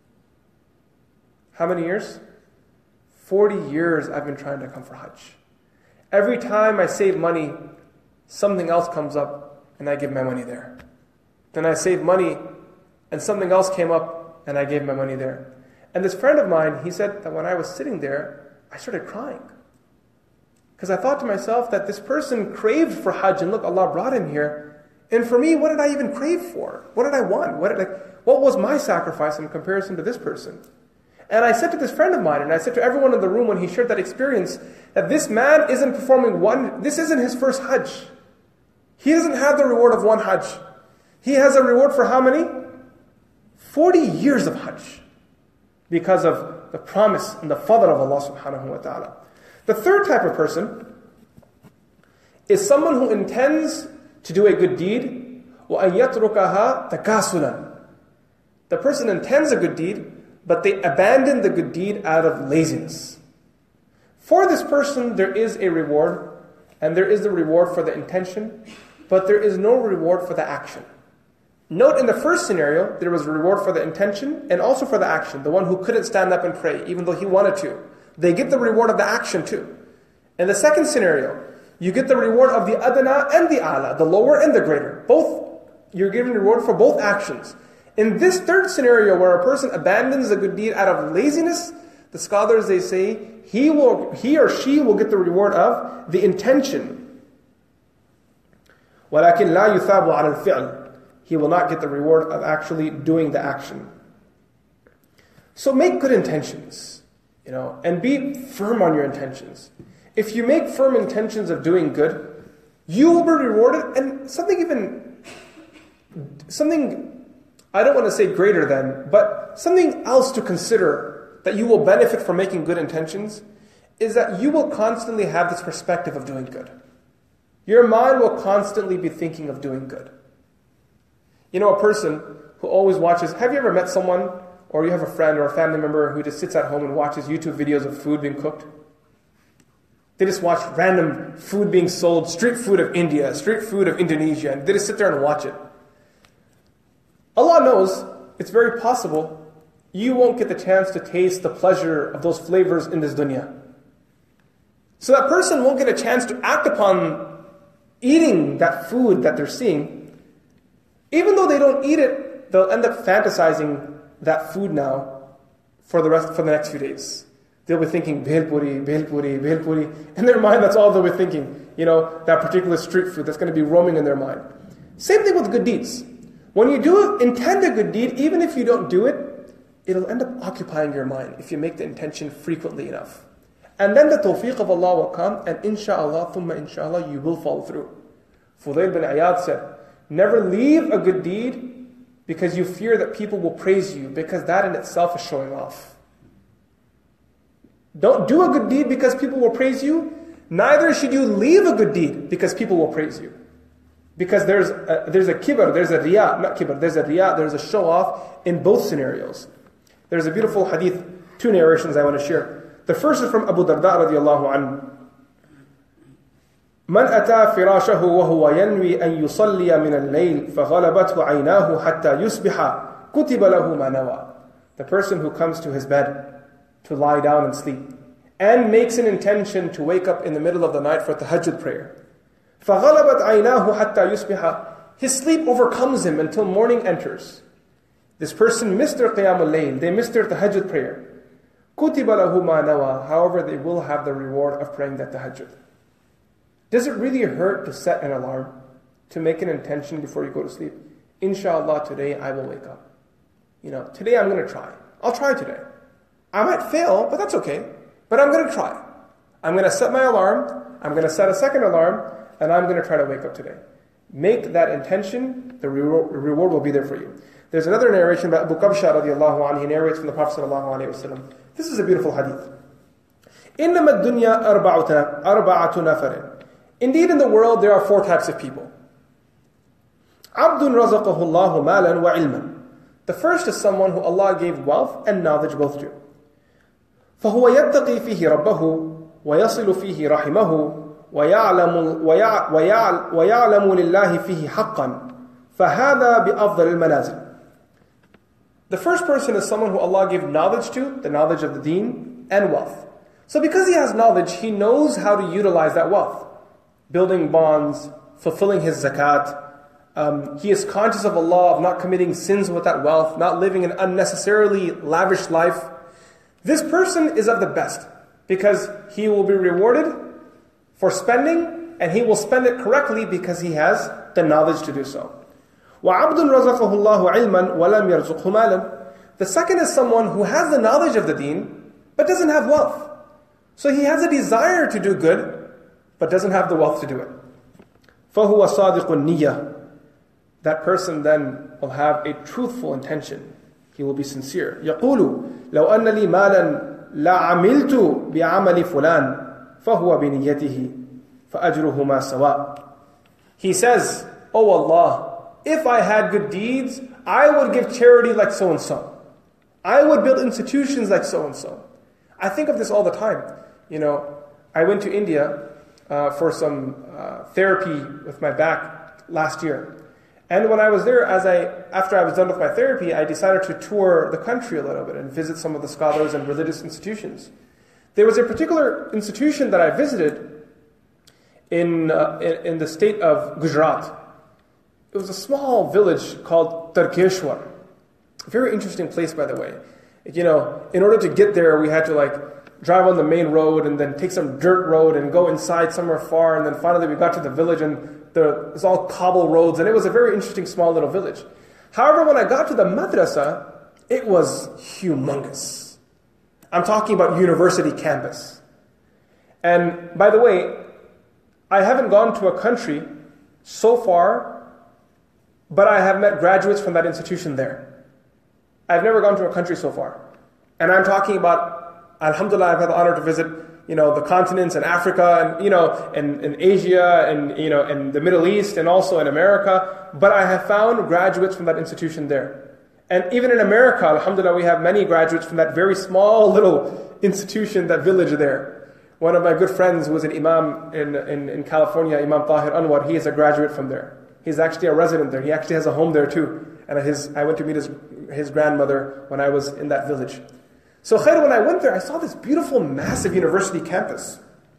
How many years? forty years I've been trying to come for Hajj. Every time I save money, something else comes up and I give my money there. Then I saved money, and something else came up, and I gave my money there. And this friend of mine, he said that when I was sitting there, I started crying. Because I thought to myself that this person craved for Hajj, and look, Allah brought him here. And for me, what did I even crave for? What did I want? What, did, like, what was my sacrifice in comparison to this person? And I said to this friend of mine, and I said to everyone in the room when he shared that experience, that this man isn't performing one, this isn't his first Hajj. He doesn't have the reward of one Hajj. He has a reward for how many? forty years of Hajj. Because of the promise and the fadl of Allah subhanahu wa ta'ala. The third type of person is someone who intends to do a good deed, وَأَن يَتْرُكَهَا تَكَاسُلًا. The person intends a good deed, but they abandon the good deed out of laziness. For this person, there is a reward, and there is the reward for the intention, but there is no reward for the action. Note in the first scenario, there was a reward for the intention and also for the action. The one who couldn't stand up and pray, even though he wanted to. They get the reward of the action too. In the second scenario, you get the reward of the adna and the ala, the lower and the greater. Both, you're given reward for both actions. In this third scenario, where a person abandons a good deed out of laziness, the scholars, they say, he will, he or she will get the reward of the intention. وَلَكِنْ لَا يُثَابُ عَلَى الْفِعْلِ. He will not get the reward of actually doing the action. So make good intentions, you know, and be firm on your intentions. If you make firm intentions of doing good, you will be rewarded, and something even, something, I don't want to say greater than, but something else to consider that you will benefit from making good intentions is that you will constantly have this perspective of doing good. Your mind will constantly be thinking of doing good. You know, a person who always watches, have you ever met someone, or you have a friend or a family member who just sits at home and watches YouTube videos of food being cooked? They just watch random food being sold, street food of India, street food of Indonesia, and they just sit there and watch it. Allah knows it's very possible you won't get the chance to taste the pleasure of those flavors in this dunya. So that person won't get a chance to act upon eating that food that they're seeing. Even though they don't eat it, they'll end up fantasizing that food now for the rest for the next few days. They'll be thinking, bhel puri, bhel puri, bhel puri. In their mind, that's all they'll be thinking. You know, that particular street food that's going to be roaming in their mind. Same thing with good deeds. When you do intend a good deed, even if you don't do it, it'll end up occupying your mind if you make the intention frequently enough. And then the tawfiq of Allah will come, and insha'Allah, thumma insha'Allah, you will follow through. Fudayl bin Iyad said, never leave a good deed because you fear that people will praise you, because that in itself is showing off. Don't do a good deed because people will praise you. Neither should you leave a good deed because people will praise you. Because there's a, there's a kibr, there's a riya, not kibr, there's a riya, there's a show off in both scenarios. There's a beautiful hadith, two narrations I want to share. The first is from Abu Darda radiallahu anhu. من أتى فراشه وهو ينوي أن يصلي من الليل فغلبته عيناه حتى يصبح كتب له ما نوى. The person who comes to his bed to lie down and sleep and makes an intention to wake up in the middle of the night for tahajjud prayer. فغلبت عيناه حتى يصبح. His sleep overcomes him until morning enters. This person missed their qiyam al-layl, they missed their tahajjud prayer. كتب له ما نوى. However, they will have the reward of praying that tahajjud. Does it really hurt to set an alarm, to make an intention before you go to sleep? Inshallah, today I will wake up. You know, today I'm going to try. I'll try today. I might fail, but that's okay. But I'm going to try. I'm going to set my alarm. I'm going to set a second alarm, and I'm going to try to wake up today. Make that intention. The reward will be there for you. There's another narration by Abu Qabsha radiallahu anhu. He narrates from the Prophet sallallahu alaihi wasallam. This is a beautiful hadith. إِنَّمَا الدُّنْيَا أَرْبَعَةُ نَفَرٍ. Indeed, in the world, there are four types of people. عَبْدٌ رَزَقَهُ اللَّهُ مَالًا وَعِلْمًا. The first is someone who Allah gave wealth and knowledge both to. فَهُوَ يَتَّقِي فِيهِ رَبَّهُ وَيَصِلُ فِيهِ رَحِمَهُ وَيَعْلَمُ, وَيَعْلَمُ, وَيَعْلَمُ لِلَّهِ فِيهِ حَقًّا فَهَذَا بِأَفْضَلِ الْمَنَازِلِ. The first person is someone who Allah gave knowledge to, the knowledge of the deen, and wealth. So because he has knowledge, he knows how to utilize that wealth. Building bonds, fulfilling his zakat, Um, he is conscious of Allah, of not committing sins with that wealth, not living an unnecessarily lavish life. This person is of the best because he will be rewarded for spending, and he will spend it correctly because he has the knowledge to do so. وَعَبْدٌ رَزَقَهُ اللَّهُ عِلْمًا وَلَمْ يَرْزُقْهُ مَالًا. The second is someone who has the knowledge of the deen, but doesn't have wealth. So he has a desire to do good, but doesn't have the wealth to do it. فَهُوَ صَادِقُ النِّيَّةِ. That person then will have a truthful intention. He will be sincere. يَقُولُ لَوْ أَنَّ لِي مَالًا لَعَمِلْتُ بِعَمَلِ فُلَانٍ فَهُوَ بِنِيَّتِهِ فَأَجْرُهُمَا سَوَاء. He says, "Oh Allah, if I had good deeds, I would give charity like so-and-so. I would build institutions like so-and-so." I think of this all the time. You know, I went to India uh, for some uh, therapy with my back last year. And when I was there, as I after I was done with my therapy, I decided to tour the country a little bit and visit some of the scholars and religious institutions. There was a particular institution that I visited in, uh, in, in the state of Gujarat. It was a small village called Tarkeshwar. A very interesting place, by the way. You know, in order to get there, we had to like drive on the main road and then take some dirt road and go inside somewhere far. And then finally we got to the village and the, it was all cobble roads. And it was a very interesting small little village. However, when I got to the madrasa, it was humongous. I'm talking about university campus. And by the way, I haven't gone to a country so far, but I have met graduates from that institution there. I've never gone to a country so far. And I'm talking about, alhamdulillah, I've had the honor to visit, you know, the continents in Africa and, you know, and, and Asia and, you know, and the Middle East and also in America. But I have found graduates from that institution there. And even in America, alhamdulillah, we have many graduates from that very small little institution, that village there. One of my good friends was an imam in, in, in California, Imam Tahir Anwar. He is a graduate from there. He's actually a resident there. He actually has a home there too. And his, I went to meet his, his grandmother when I was in that village. So khair, when I went there, I saw this beautiful, massive university campus.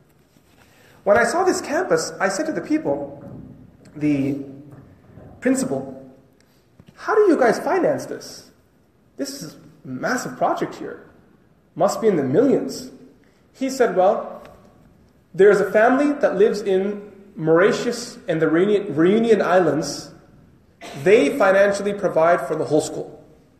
When I saw this campus, I said to the people, the principal, "How do you guys finance this? This is a massive project here. Must be in the millions." He said, "Well, there's a family that lives in Mauritius and the Reunion, Reunion Islands. They financially provide for the whole school.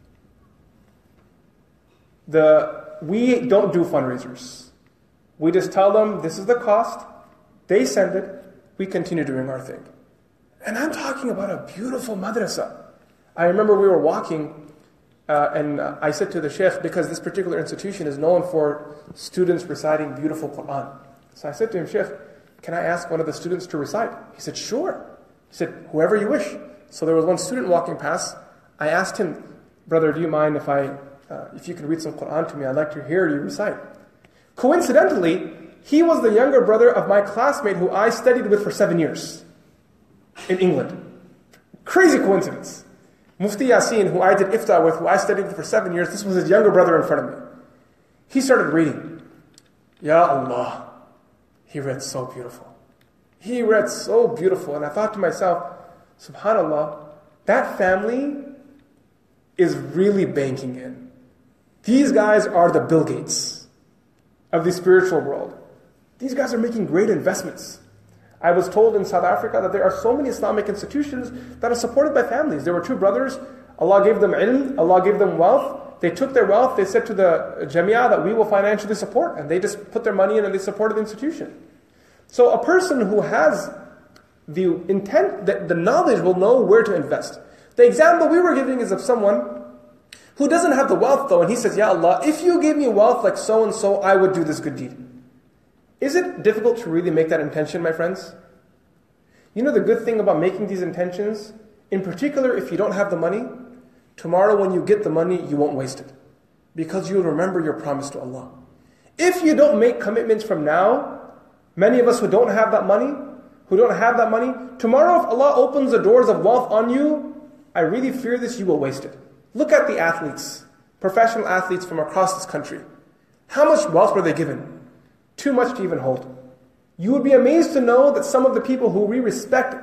The, we don't do fundraisers. We just tell them this is the cost. They send it. We continue doing our thing." And I'm talking about a beautiful madrasa. I remember we were walking uh, and uh, I said to the sheikh, because this particular institution is known for students reciting beautiful Quran. So I said to him, "Sheikh, can I ask one of the students to recite?" He said, "Sure." He said, "Whoever you wish." So there was one student walking past. I asked him, "Brother, do you mind if I, uh, if you could read some Quran to me? I'd like to hear you recite." Coincidentally, he was the younger brother of my classmate who I studied with for seven years in England. Crazy coincidence. Mufti Yasin, who I did ifta with, who I studied with for seven years, this was his younger brother in front of me. He started reading. Ya Allah. He read so beautiful. He read so beautiful. And I thought to myself, subhanAllah, that family is really banking in. These guys are the Bill Gates of the spiritual world. These guys are making great investments. I was told in South Africa that there are so many Islamic institutions that are supported by families. There were two brothers. Allah gave them ilm. Allah gave them wealth. They took their wealth. They said to the Jamia that we will financially support. And they just put their money in and they supported the institution. So a person who has the intent, the, the knowledge, will know where to invest. The example we were giving is of someone who doesn't have the wealth though. And he says, "Ya Allah, if you give me wealth like so and so, I would do this good deed." Is it difficult to really make that intention, my friends? You know the good thing about making these intentions, in particular if you don't have the money, tomorrow when you get the money, you won't waste it. Because you'll remember your promise to Allah. If you don't make commitments from now, many of us who don't have that money, who don't have that money, tomorrow if Allah opens the doors of wealth on you, I really fear this, you will waste it. Look at the athletes, professional athletes from across this country. How much wealth were they given? Too much to even hold. You would be amazed to know that some of the people who we respect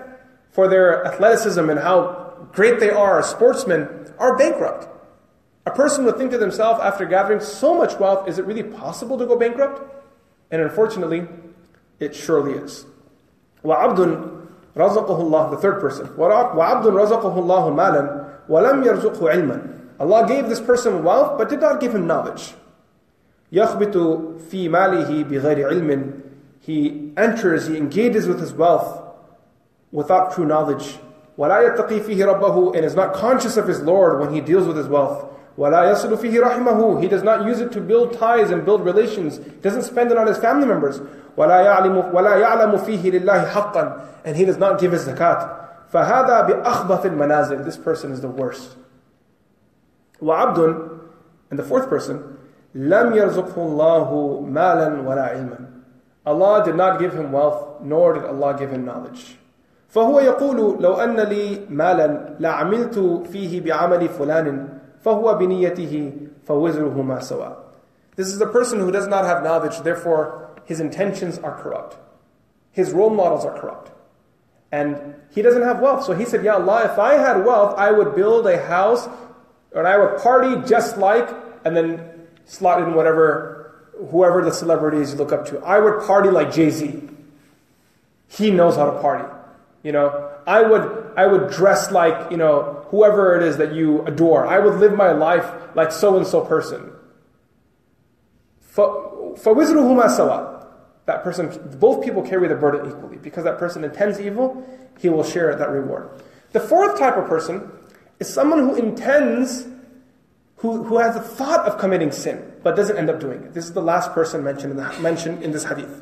for their athleticism and how great they are as sportsmen, are bankrupt. A person would think to themselves, after gathering so much wealth, is it really possible to go bankrupt? And unfortunately, it surely is. وَعَبْدٌ رَزَقَهُ اللَّهُ, the third person. وَعَبْدٌ رَزَقَهُ اللَّهُ مَالًا وَلَمْ يَرْزُقْهُ عِلْمًا. Allah gave this person wealth, but did not give him knowledge. يَخْبِتُ فِي مَالِهِ بِغَيْرِ عِلْمٍ. He enters, he engages with his wealth without true knowledge. وَلَا يَتَّقِي فِيهِ رَبَّهُ. And is not conscious of his Lord when he deals with his wealth. وَلَا يَصِلُ فِيهِ رَحِمَهُ. He does not use it to build ties and build relations. He doesn't spend it on his family members. وَلَا يَعْلَمُ, وَلَا يَعْلَمُ فِيهِ لِلَّهِ حَقًّا. And he does not give his zakat. فَهَذَا بِأَخْبَثِ الْمَنَازِلِ. This person is the worst. وَعَبْدٌ, and the fourth person, لَمْ يَرْزُقْهُ اللَّهُ مَالًا وَلَا عِلْمًا. Allah did not give him wealth, nor did Allah give him knowledge. فَهُوَ يَقُولُ لَوْ أَنَّ لِي مَالًا لَعَمِلْتُ فِيهِ بِعَمَلِ فُلَانٍ فَهُوَ بِنِيَّتِهِ فَوِزْرُهُ مَا سَوَى. This is the person who does not have knowledge, therefore his intentions are corrupt. His role models are corrupt. And he doesn't have wealth. So he said, Ya Allah, if I had wealth, I would build a house, and I would party just like, and then slot in whatever, whoever the celebrities you look up to. I would party like Jay-Z. He knows how to party. You know, I would, I would dress like, you know, whoever it is that you adore. I would live my life like so-and-so person. فَوِزْرُهُ مَا سَوَى. That person, both people carry the burden equally. Because that person intends evil, he will share that reward. The fourth type of person is someone who intends, who, who has a thought of committing sin, but doesn't end up doing it. This is the last person mentioned in, the, mentioned in this hadith.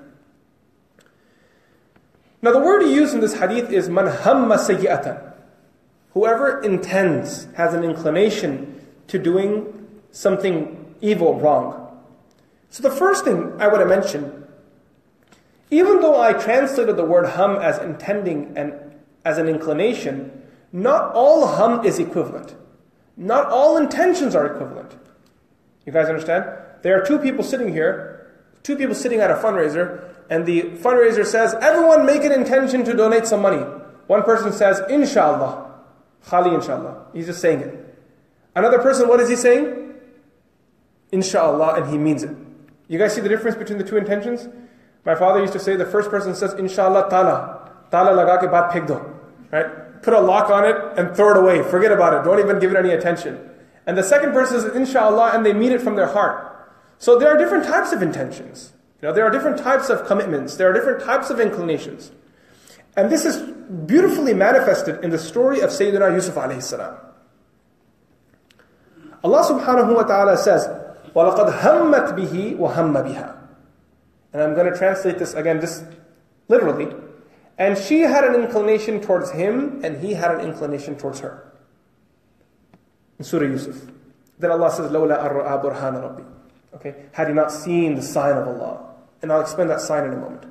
Now the word he used in this hadith is man hamma sayyi'atan. Whoever intends, has an inclination to doing something evil, wrong. So the first thing I would have mentioned, even though I translated the word ham as intending and as an inclination, not all ham is equivalent. Not all intentions are equivalent. You guys understand? There are two people sitting here, two people sitting at a fundraiser, and the fundraiser says, everyone make an intention to donate some money. One person says, Inshallah. Khali inshallah. He's just saying it. Another person, what is he saying? Inshallah, and he means it. You guys see the difference between the two intentions? My father used to say, the first person says, Inshallah tala. Tala laga ke baad phek do. Right? Put a lock on it and throw it away. Forget about it. Don't even give it any attention. And the second person says, Inshallah, and they mean it from their heart. So there are different types of intentions. You know, there are different types of commitments. There are different types of inclinations. And this is beautifully manifested in the story of Sayyidina Yusuf alayhi salam. Allah subhanahu wa ta'ala says, وَلَقَدْ هَمَّتْ بِهِ وَهَمَّ بِهَا. And I'm going to translate this again just literally. And she had an inclination towards him, and he had an inclination towards her. In Surah Yusuf. Then Allah says, لَوْلَا أَرْرَآ بُرْهَانَ رَبِّي. Okay, had he not seen the sign of Allah. And I'll explain that sign in a moment.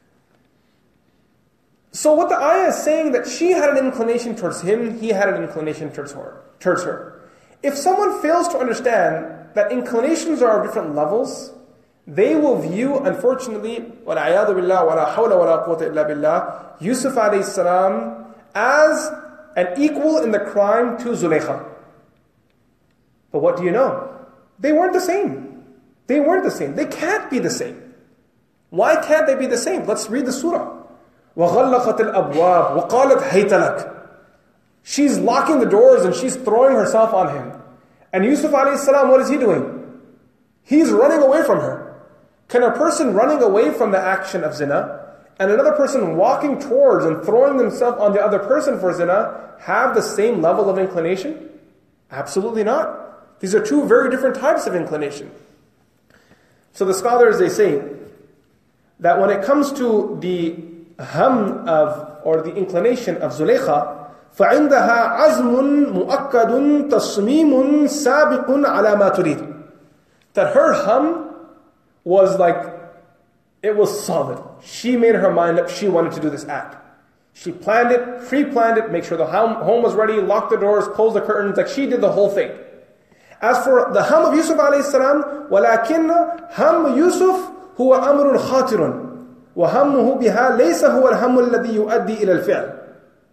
So what the ayah is saying, that she had an inclination towards him, he had an inclination towards her. Towards her. If someone fails to understand that inclinations are of different levels, they will view, unfortunately, وَالْعَيَاذُ بِاللَّهِ وَلَا حَوْلَ وَلَا قُوَّةَ إِلَّا بِاللَّهِ, Yusuf alayhi salam as an equal in the crime to Zulaykha. But what do you know? They weren't the same. They weren't the same. They can't be the same. Why can't they be the same? Let's read the surah. وَغَلَّقَتِ الْأَبْوَابِ وَقَالَتْ هَيْتَ لَكَ. She's locking the doors and she's throwing herself on him. And Yusuf alayhi salam, what is he doing? He's running away from her. Can a person running away from the action of zina and another person walking towards and throwing themselves on the other person for zina have the same level of inclination? Absolutely not. These are two very different types of inclination. So the scholars, they say that when it comes to the ham of, or the inclination of Zulaykha, فَعِنْدَهَا عَزْمٌ مُؤَكَّدٌ تَصْمِيمٌ سَابِقٌ عَلَى مَا تُرِيدُ. That her ham was like, it was solid. She made her mind up, she wanted to do this act. She planned it, pre-planned it, make sure the home was ready, locked the doors, closed the curtains, like she did the whole thing. As for the ham of Yusuf alayhi salam, وَلَكِنَّ هَمْ يُوسُف هُوَ أَمْرٌ خَاطِرٌ وَهَمُّهُ بِهَا لَيْسَ هُوَ الْهَمُّ الَّذِي يُؤَدِّي إِلَى الْفِعْلِ.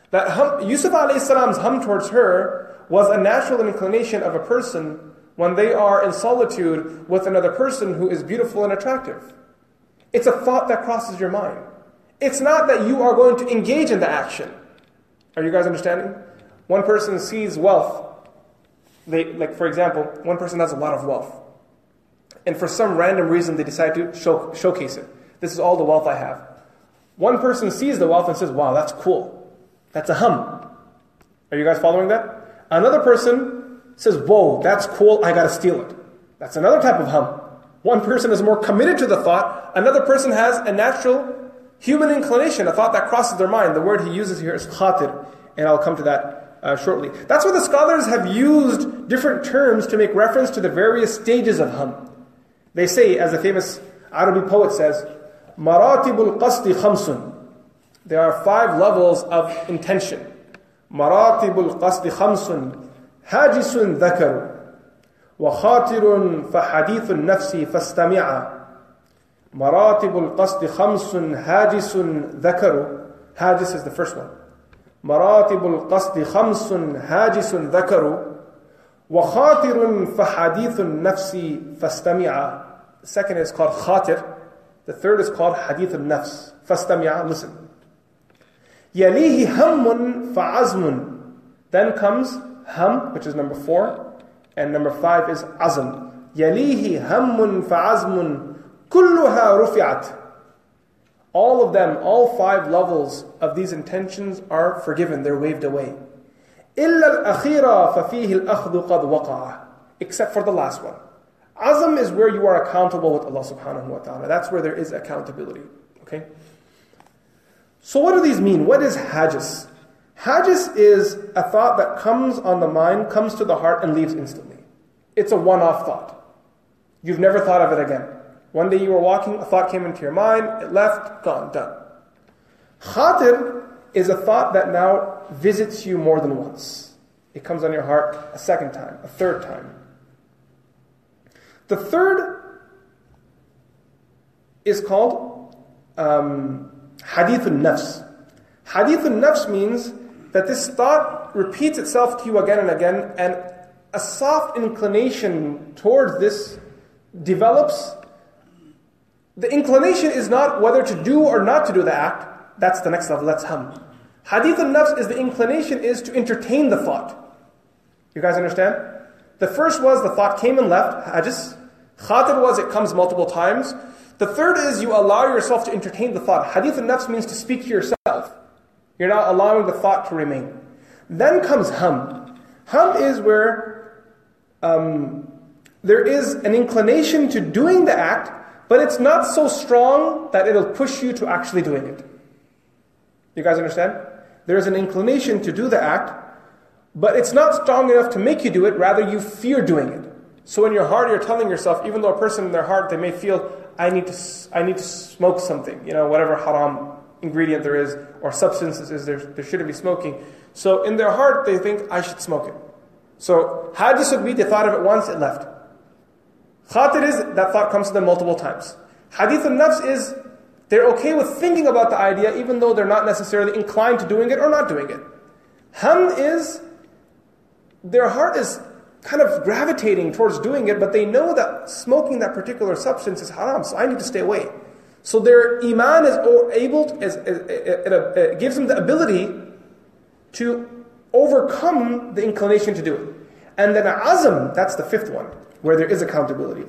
That hum, Yusuf alayhi salam's hum towards her was a natural inclination of a person when they are in solitude with another person who is beautiful and attractive. It's a thought that crosses your mind. It's not that you are going to engage in the action. Are you guys understanding? One person sees wealth. They, like for example, one person has a lot of wealth. And for some random reason they decide to show, showcase it. This is all the wealth I have. One person sees the wealth and says, wow, that's cool. That's a hum. Are you guys following that? Another person says, whoa, that's cool, I gotta steal it. That's another type of hum. One person is more committed to the thought. Another person has a natural human inclination, a thought that crosses their mind. The word he uses here is khatir, and I'll come to that uh, shortly. That's why the scholars have used different terms to make reference to the various stages of hum. They say, as a famous Arabic poet says, maratibul qasdi khamsun. There are five levels of intention. Maratibul qasdi khamsun, hajisun dhakaru, wa khatirun fa hadithun nafsi fastami'a. Maratibul qasdi khamsun, hajisun dhakaru. Hajis is the first one. Maratibul qasdi khamsun, hajisun dhakaru, wa khatirun fa hadithun nafsi fastami'a. The second is called khatir. The third is called hadithun nafs. Fastami'a, listen. Yalihi hammun fa'azmun. Then comes hum, which is number four, and number five is azm. Yalihi hammun fa'azmun kulluha rufi'at. All of them, all five levels of these intentions are forgiven, they're waved away. إِلَّا الْأَخِيرَ فَفِيهِ الْأَخْذُ قَدْ وَقَعَ. Except for the last one. Azm is where you are accountable with Allah subhanahu wa ta'ala. That's where there is accountability. Okay? So what do these mean? What is hajis? Hajis is a thought that comes on the mind, comes to the heart, and leaves instantly. It's a one-off thought. You've never thought of it again. One day you were walking, a thought came into your mind, it left, gone, done. Khatir is a thought that now visits you more than once. It comes on your heart a second time, a third time. The third is called um, hadithun nafs. Hadithun nafs means that this thought repeats itself to you again and again, and a soft inclination towards this develops. The inclination is not whether to do or not to do the act. That's the next level, that's hum. Hadithun nafs is the inclination is to entertain the thought. You guys understand? The first was the thought came and left, hajis. Khatir was it comes multiple times. The third is you allow yourself to entertain the thought. Hadithun nafs means to speak to yourself. You're not allowing the thought to remain. Then comes hum. Hum is where um, there is an inclination to doing the act, but it's not so strong that it'll push you to actually doing it. You guys understand? There is an inclination to do the act, but it's not strong enough to make you do it, rather you fear doing it. So in your heart you're telling yourself, even though a person in their heart, they may feel, I need to I need to smoke something, you know, whatever haram ingredient there is, or substances is there, there shouldn't be smoking. So in their heart they think, I should smoke it. So hajis would be, they thought of it once, it left. Khatir is, that thought comes to them multiple times. Hadithun nafs is, they're okay with thinking about the idea, even though they're not necessarily inclined to doing it or not doing it. Hum is, their heart is kind of gravitating towards doing it, but they know that smoking that particular substance is haram, so I need to stay away. So their iman is able, to, is, is, it, it, it gives them the ability to overcome the inclination to do it. And then azm, that's the fifth one, where there is accountability.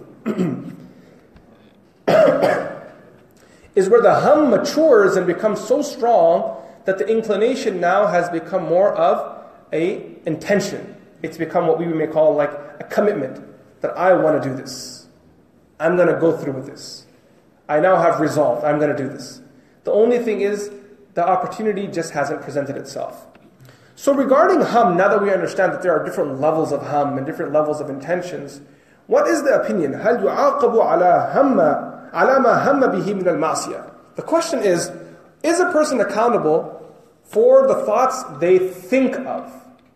Is where the hum matures and becomes so strong that the inclination now has become more of a intention. It's become what we may call like a commitment, that I want to do this. I'm going to go through with this. I now have resolved, I'm going to do this. The only thing is, the opportunity just hasn't presented itself. So regarding hum, now that we understand that there are different levels of hum and different levels of intentions, what is the opinion? هل يعاقب على هم على ما هم به من المعصية? The question is, is a person accountable for the thoughts they think of?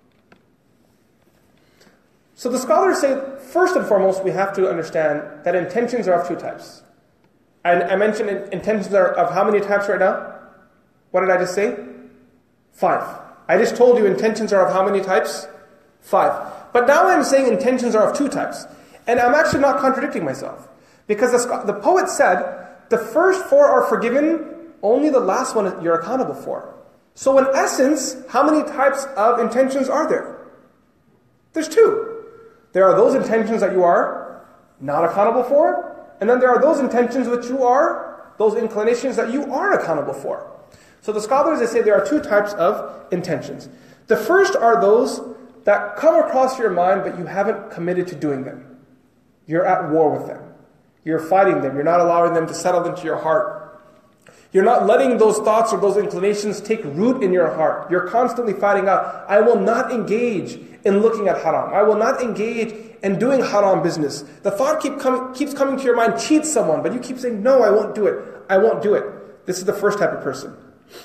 So the scholars say, first and foremost, we have to understand that intentions are of two types. And I mentioned intentions are of how many types right now? What did I just say? Five. I just told you intentions are of how many types? Five. But now I'm saying intentions are of two types. And I'm actually not contradicting myself. Because the, the poet said, the first four are forgiven, only the last one you're accountable for. So in essence, how many types of intentions are there? There's two. There are those intentions that you are not accountable for, and then there are those intentions which you are, those inclinations that you are accountable for. So the scholars, they say there are two types of intentions. The first are those that come across your mind, but you haven't committed to doing them. You're at war with them. You're fighting them. You're not allowing them to settle into your heart. You're not letting those thoughts or those inclinations take root in your heart. You're constantly fighting out, I will not engage in looking at haram. I will not engage in doing haram business. The thought keep com- keeps coming to your mind, cheat someone, but you keep saying, no, I won't do it. I won't do it. This is the first type of person.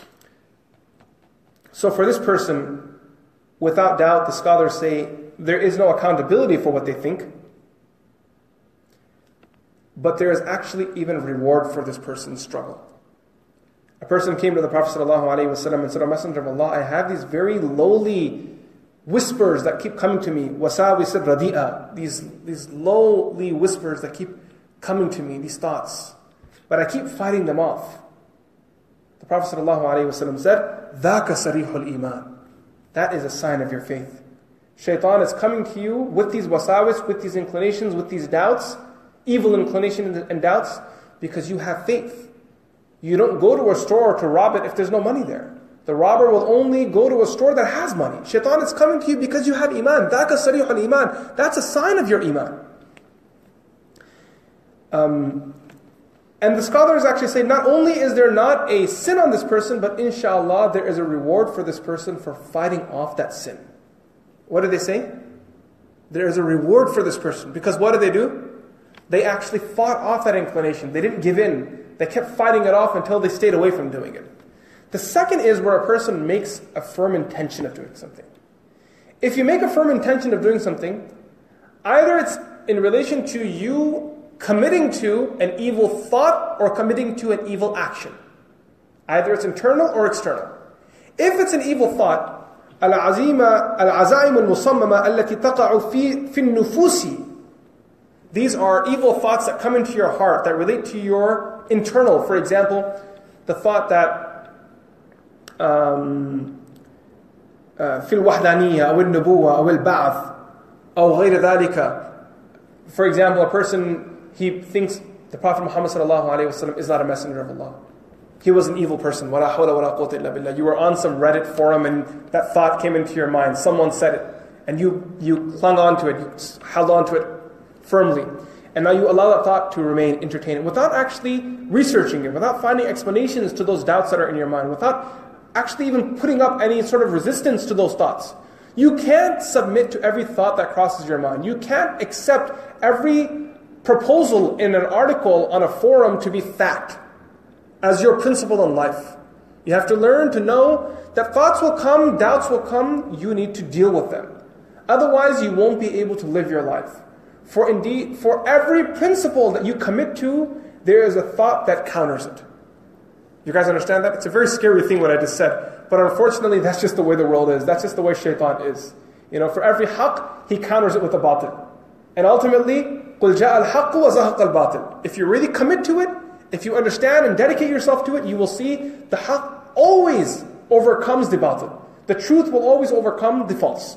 So for this person, without doubt, the scholars say, there is no accountability for what they think, but there is actually even a reward for this person's struggle. A person came to the Prophet ﷺ and said, O Messenger of Allah, I have these very lowly whispers that keep coming to me. Wasawis radi'a, these these lowly whispers that keep coming to me, these thoughts. But I keep fighting them off. The Prophet ﷺ said, ذَاكَ صَرِيحُ الْإِيمَانِ. That is a sign of your faith. Shaitan is coming to you with these wasawis, with these inclinations, with these doubts, evil inclinations and doubts, because you have faith. You don't go to a store to rob it if there's no money there. The robber will only go to a store that has money. Shaitan is coming to you because you have iman. ذَاكَ صَرِيحُ الْإِيمَانِ. That's a sign of your iman. Um, and the scholars actually say, not only is there not a sin on this person, but inshallah there is a reward for this person for fighting off that sin. What do they say? There is a reward for this person. Because what did they do? They actually fought off that inclination. They didn't give in. They kept fighting it off until they stayed away from doing it. The second is where a person makes a firm intention of doing something. If you make a firm intention of doing something, either it's in relation to you committing to an evil thought or committing to an evil action. Either it's internal or external. If it's an evil thought, العزيمة العزائم المصممة التي تقع في في النفوس. These are evil thoughts that come into your heart, that relate to your internal. For example, the thought that um, uh, في الوحدانية أو النبوة أو البعث أو غير ذلك. For example, a person, he thinks the Prophet Muhammad sallallahu alaihi wasallam is not a messenger of Allah. He was an evil person. وَلَا حَوْلَ وَلَا قُوَّةَ إِلَّا بِاللَّهِ. You were on some Reddit forum and that thought came into your mind. Someone said it. And you, you clung on to it. You held on to it firmly. And now you allow that thought to remain entertaining without actually researching it, without finding explanations to those doubts that are in your mind, without actually even putting up any sort of resistance to those thoughts. You can't submit to every thought that crosses your mind. You can't accept every proposal in an article on a forum to be fact as your principle in life. You have to learn to know that thoughts will come, doubts will come, you need to deal with them. Otherwise, you won't be able to live your life. For indeed, for every principle that you commit to, there is a thought that counters it. You guys understand that? It's a very scary thing what I just said. But unfortunately, that's just the way the world is. That's just the way shaitan is. You know, for every haqq, he counters it with a batil. And ultimately, قُلْ جَاءَ الْحَقُّ وَزَهَقَ الْبَاطِلِ. If you really commit to it, if you understand and dedicate yourself to it, you will see the haqq always overcomes the batil. The truth will always overcome the false.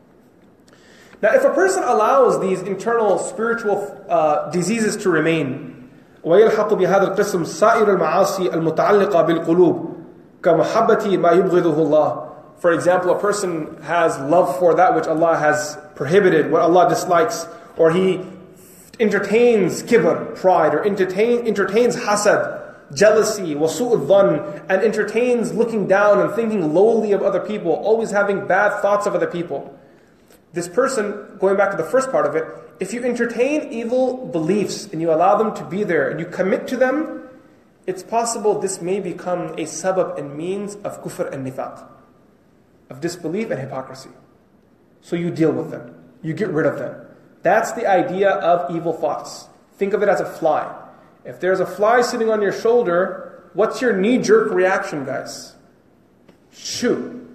Now, if a person allows these internal spiritual uh, diseases to remain, وَيَلْحَقُ بِهَذَا الْقِسْمِ سَائِرُ الْمَعَاصِي الْمُتَعَلِّقَةِ بِالْقُلُوبِ كَمَحَبَّةِ مَا يُبْغِضُهُ اللَّهِ. For example, a person has love for that which Allah has prohibited, what Allah dislikes, or he entertains kibr, pride, or entertain, entertains hasad, jealousy, wasu'ud dhann, and entertains looking down and thinking lowly of other people, always having bad thoughts of other people. This person, going back to the first part of it, if you entertain evil beliefs and you allow them to be there and you commit to them, it's possible this may become a sabab and means of kufr and nifaq, of disbelief and hypocrisy. So you deal with them. You get rid of them. That's the idea of evil thoughts. Think of it as a fly. If there's a fly sitting on your shoulder, what's your knee-jerk reaction, guys? Shoot.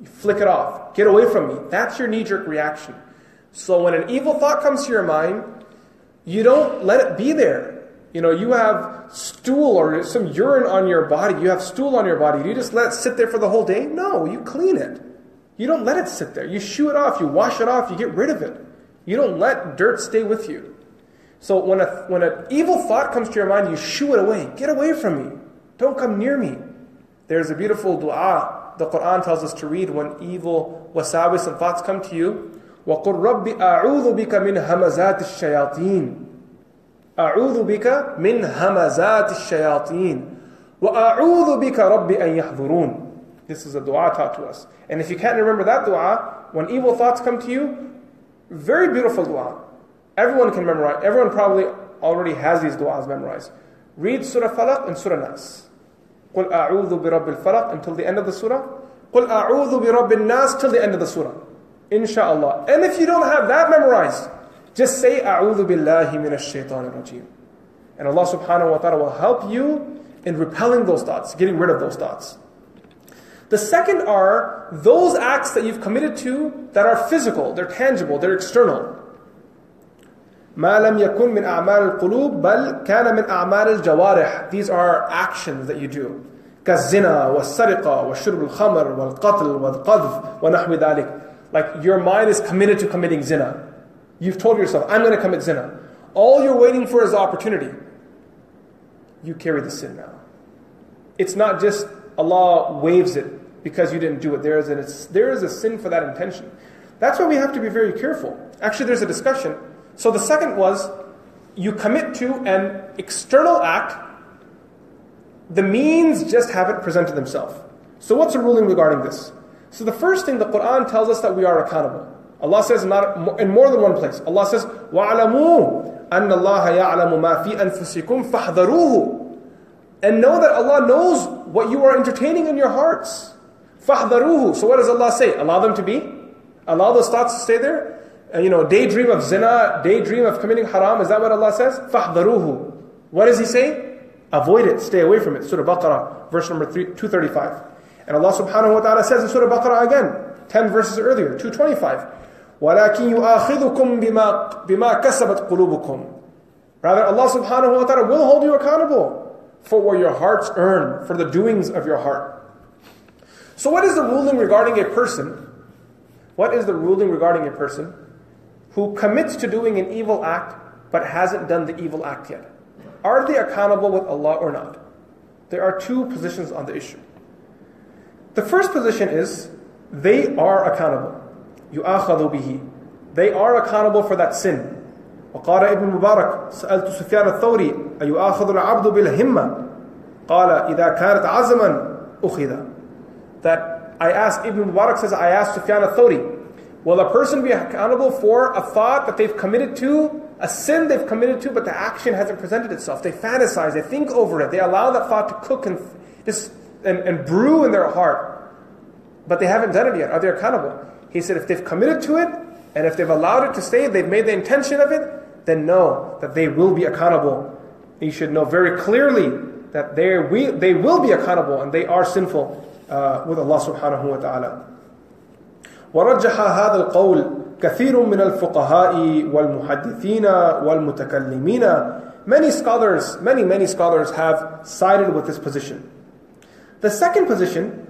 You flick it off. Get away from me. That's your knee-jerk reaction. So when an evil thought comes to your mind, you don't let it be there. You know, you have stool or some urine on your body. You have stool on your body. Do you just let it sit there for the whole day? No, you clean it. You don't let it sit there. You shoo it off. You wash it off. You get rid of it. You don't let dirt stay with you. So when a, when an evil thought comes to your mind, you shoo it away. Get away from me. Don't come near me. There's a beautiful dua the Quran tells us to read when evil wasawis and thoughts come to you. وَقُلْ رَبِّ أَعُوذُ بِكَ مِنْ هَمَزَاتِ الشَّيَاطِينِ أَعُوذُ بِكَ مِنْ هَمَزَاتِ الشَّيَاطِينِ وَأَعُوذُ بِكَ رَبِّ أَنْ يَحْضُرُونَ. This is a dua taught to us. And if you can't remember that dua, when evil thoughts come to you, very beautiful dua. Everyone can memorize. Everyone probably already has these duas memorized. Read Surah Falaq and Surah Nas. قُلْ أَعُوذُ بِرَبِّ الْفَلَقِ until the end of the surah. قُلْ أَعُوذُ بِرَبِّ النَّاسِ till the end of the surah. Insha'Allah. And if you don't have that memorized, just say أَعُوذُ بِاللَّهِ مِنَ الشَّيْطَانِ الرَّجِيمِ. And Allah subhanahu wa ta'ala will help you in repelling those thoughts, getting rid of those thoughts. The second are those acts that you've committed to that are physical, they're tangible, they're external. مَا لَمْ يَكُنْ مِنْ أَعْمَالِ الْقُلُوبِ بَلْ كَانَ مِنْ أَعْمَالِ الْجَوَارِحِ. These are actions that you do. كَالزِّنَا وَالسَّرِقَةِ وَالشُّرْبِ الْخَمْرِ وَالْقَتْلِ وَالْقَذْفِ وَنَحْوِ ذَلِكَ. Like your mind is committed to committing zina. You've told yourself, I'm going to commit zina. All you're waiting for is the opportunity. You carry the sin now. It's not just Allah waives it because you didn't do it. There is, an, it's, there is a sin for that intention. That's why we have to be very careful. Actually, there's a discussion. So the second was, you commit to an external act, the means just haven't presented themselves. So what's the ruling regarding this? So the first thing, the Quran tells us that we are accountable. Allah says not in more than one place. Allah says, وَعْلَمُوا أَنَّ اللَّهَ يَعْلَمُ مَا فِي أَنفُسِكُمْ فَاحْذَرُوهُ. And know that Allah knows what you are entertaining in your hearts. فَاحْذَرُوهُ. So what does Allah say? Allow them to be? Allow those thoughts to stay there? Uh, you know, daydream of zina, daydream of committing haram. Is that what Allah says? فَاحْذَرُوهُ. What does He say? Avoid it. Stay away from it. Surah Baqarah, verse number two thirty-five. And Allah subhanahu wa ta'ala says in Surah Baqarah again, ten verses earlier, two twenty-five. وَلَكِنْ يُؤَاخِذُكُمْ بِمَا, بِمَا كَسَبَتْ قُلُوبُكُمْ. Rather, Allah subhanahu wa ta'ala will hold you accountable for what your hearts earn, for the doings of your heart. So what is the ruling regarding a person? What is the ruling regarding a person who commits to doing an evil act but hasn't done the evil act yet? Are they accountable with Allah or not? There are two positions on the issue. The first position is, they are accountable. يُؤَاخَذُ بِهِ. They are accountable for that sin. وقال ابن مبارك سألت سفيان الثوري أيؤاخذ العبد بالهمة قال إذا كانت عزما أخذ. That I asked, Ibn Mubarak says, I asked Sufyan al-Thawri, will a person be accountable for a thought that they've committed to, a sin they've committed to, but the action hasn't presented itself? They fantasize, they think over it, they allow that thought to cook and just and, and brew in their heart, but they haven't done it yet. Are they accountable? He said, if they've committed to it, and if they've allowed it to stay, they've made the intention of it, then know that they will be accountable. You should know very clearly that they we, they will be accountable and they are sinful uh, with Allah subhanahu wa ta'ala. وَرَجَّحَ هَذَا الْقَوْلِ كَثِيرٌ مِنَ الْفُقَهَاءِ وَالْمُحَدِّثِينَ وَالْمُتَكَلِّمِينَ. Many scholars, many, many scholars have sided with this position. The second position,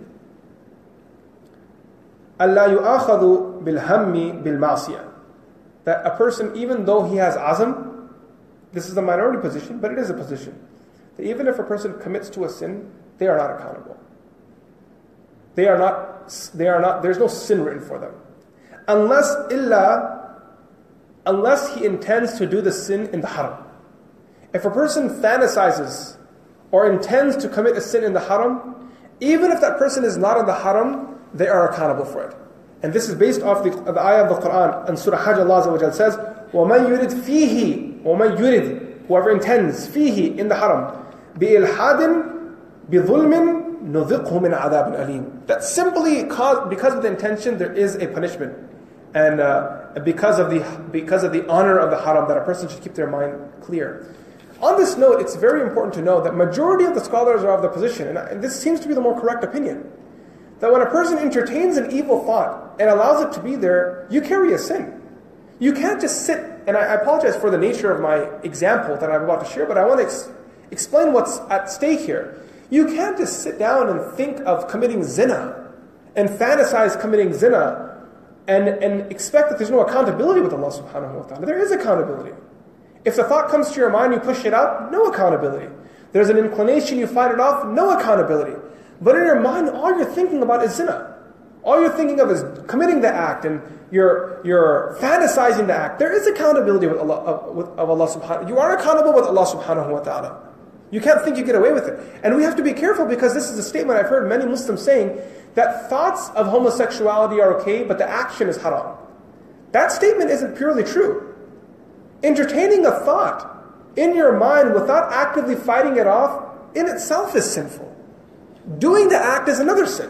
أَلَّا يُؤَاخَذُ بِالْهَمِّ بِالْمَعْصِيَةِ. That a person, even though he has azam, this is the minority position, but it is a position, that even if a person commits to a sin, they are not accountable. They are not, they are not, there's no sin written for them. Unless, illa, unless he intends to do the sin in the haram. If a person fantasizes or intends to commit a sin in the haram, even if that person is not in the haram, they are accountable for it. And this is based off the, the ayah of the Quran. And Surah Hajj, Allah Azza wa Jal says, وَمَنْ يُرِدْ فِيهِ وَمَنْ يُرِدْ Whoever intends, فِيهِ in the haram, بِإِلْحَادٍ بِظُلْمٍ نُذِقْهُ مِنْ عَذَابٍ أَلِيمٍ. That simply cause, because of the intention, there is a punishment. And uh, because of the because of the honor of the haram, that a person should keep their mind clear. On this note, it's very important to know that majority of the scholars are of the position, and this seems to be the more correct opinion, that when a person entertains an evil thought and allows it to be there, you carry a sin. You can't just sit, and I, I apologize for the nature of my example that I'm about to share, but I want to ex- explain what's at stake here. You can't just sit down and think of committing zina and fantasize committing zina and, and expect that there's no accountability with Allah subhanahu wa ta'ala. There is accountability. If the thought comes to your mind, you push it out, no accountability. There's an inclination, you fight it off, no accountability. But in your mind, all you're thinking about is zina. All you're thinking of is committing the act, and you're you're fantasizing the act. There is accountability with Allah, of, with, of Allah subhanahu. You are accountable with Allah subhanahu wa ta'ala. You can't think you get away with it. And we have to be careful, because this is a statement I've heard many Muslims saying, that thoughts of homosexuality are okay, but the action is haram. That statement isn't purely true. Entertaining a thought in your mind without actively fighting it off in itself is sinful. Doing the act is another sin.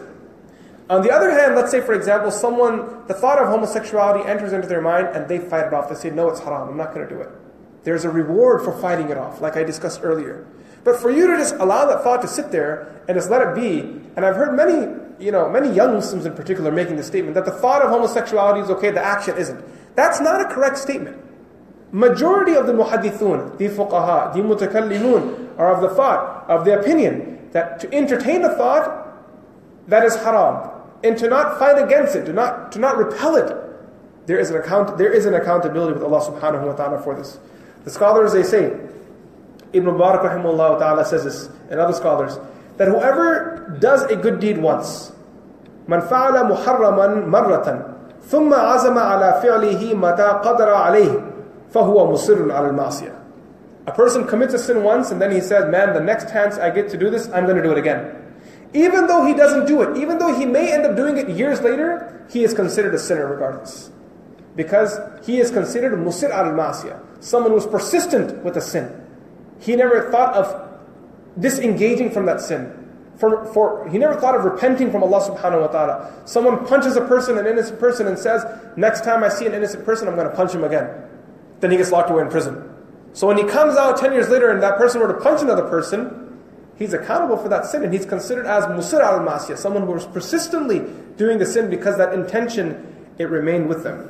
On the other hand, let's say, for example, someone, the thought of homosexuality enters into their mind and they fight it off. They say, no, it's haram, I'm not going to do it. There's a reward for fighting it off, like I discussed earlier. But for you to just allow that thought to sit there and just let it be, and I've heard many, you know, many young Muslims in particular making the statement that the thought of homosexuality is okay, the action isn't. That's not a correct statement. Majority of the muhaddithun, the fuqaha, the mutakallimun, are of the thought, of the opinion, that to entertain a thought, that is haram. And to not fight against it, to not to not repel it, there is an account there is an accountability with Allah subhanahu wa ta'ala for this. The scholars, they say, Ibn Mubarak rahimahullah ta'ala says this, and other scholars, that whoever does a good deed once, man fa'ala muharraman marratan, thumma azama ala fi'lihi mata qadara alayhi, fahuwa musirrun ala al-ma'siyah. A person commits a sin once, and then he says, man, the next chance I get to do this, I'm going to do it again. Even though he doesn't do it, even though he may end up doing it years later, he is considered a sinner regardless. Because he is considered musir al-ma'siyah, someone who is persistent with a sin. He never thought of disengaging from that sin. For, for He never thought of repenting from Allah subhanahu wa ta'ala. Someone punches a person, an innocent person, and says, next time I see an innocent person, I'm going to punch him again. Then he gets locked away in prison. So when he comes out ten years later and that person were to punch another person, he's accountable for that sin, and he's considered as musir al-masiyah, someone who was persistently doing the sin because that intention, it remained with them.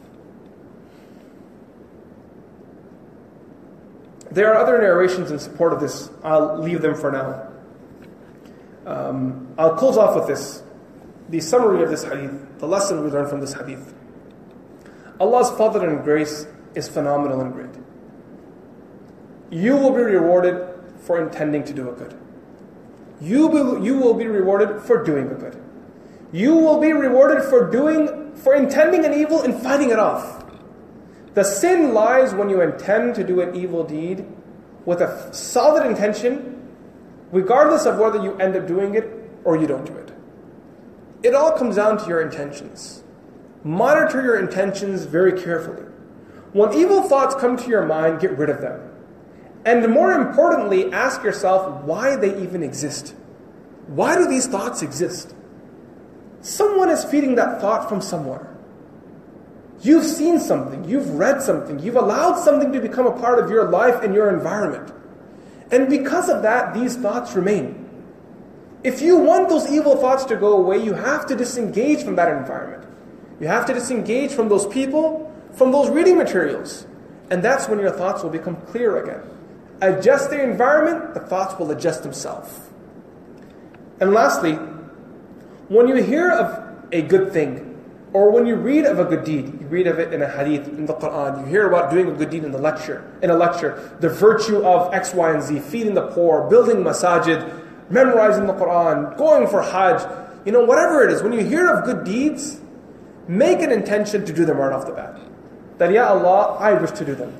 There are other narrations in support of this. I'll leave them for now. Um, I'll close off with this. The summary of this hadith, the lesson we learn from this hadith. Allah's fadl and grace is phenomenal and great. You will be rewarded for intending to do a good. You will, you will be rewarded for doing a good. You will be rewarded for doing, for intending an evil and fighting it off. The sin lies when you intend to do an evil deed with a solid intention, regardless of whether you end up doing it or you don't do it. It all comes down to your intentions. Monitor your intentions very carefully. When evil thoughts come to your mind, get rid of them. And more importantly, ask yourself why they even exist. Why do these thoughts exist? Someone is feeding that thought from somewhere. You've seen something, you've read something, you've allowed something to become a part of your life and your environment. And because of that, these thoughts remain. If you want those evil thoughts to go away, you have to disengage from that environment. You have to disengage from those people, from those reading materials. And that's when your thoughts will become clear again. Adjust the environment, the thoughts will adjust themselves. And lastly, when you hear of a good thing, or when you read of a good deed, you read of it in a hadith, in the Quran, you hear about doing a good deed in the lecture, in a lecture, the virtue of X, Y, and Z, feeding the poor, building masajid, memorizing the Quran, going for Hajj, you know, whatever it is, when you hear of good deeds, make an intention to do them right off the bat. That, Ya Allah, I wish to do them.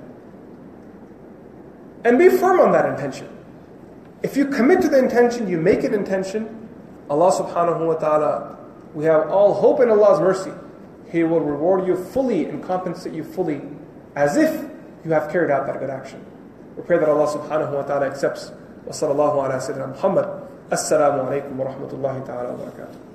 And be firm on that intention. If you commit to the intention, you make an intention, Allah subhanahu wa ta'ala, we have all hope in Allah's mercy. He will reward you fully and compensate you fully as if you have carried out that good action. We pray that Allah subhanahu wa ta'ala accepts. Wa sallallahu ala sayyidina Muhammad. Assalamu alaikum wa rahmatullahi ta'ala wa barakatuh.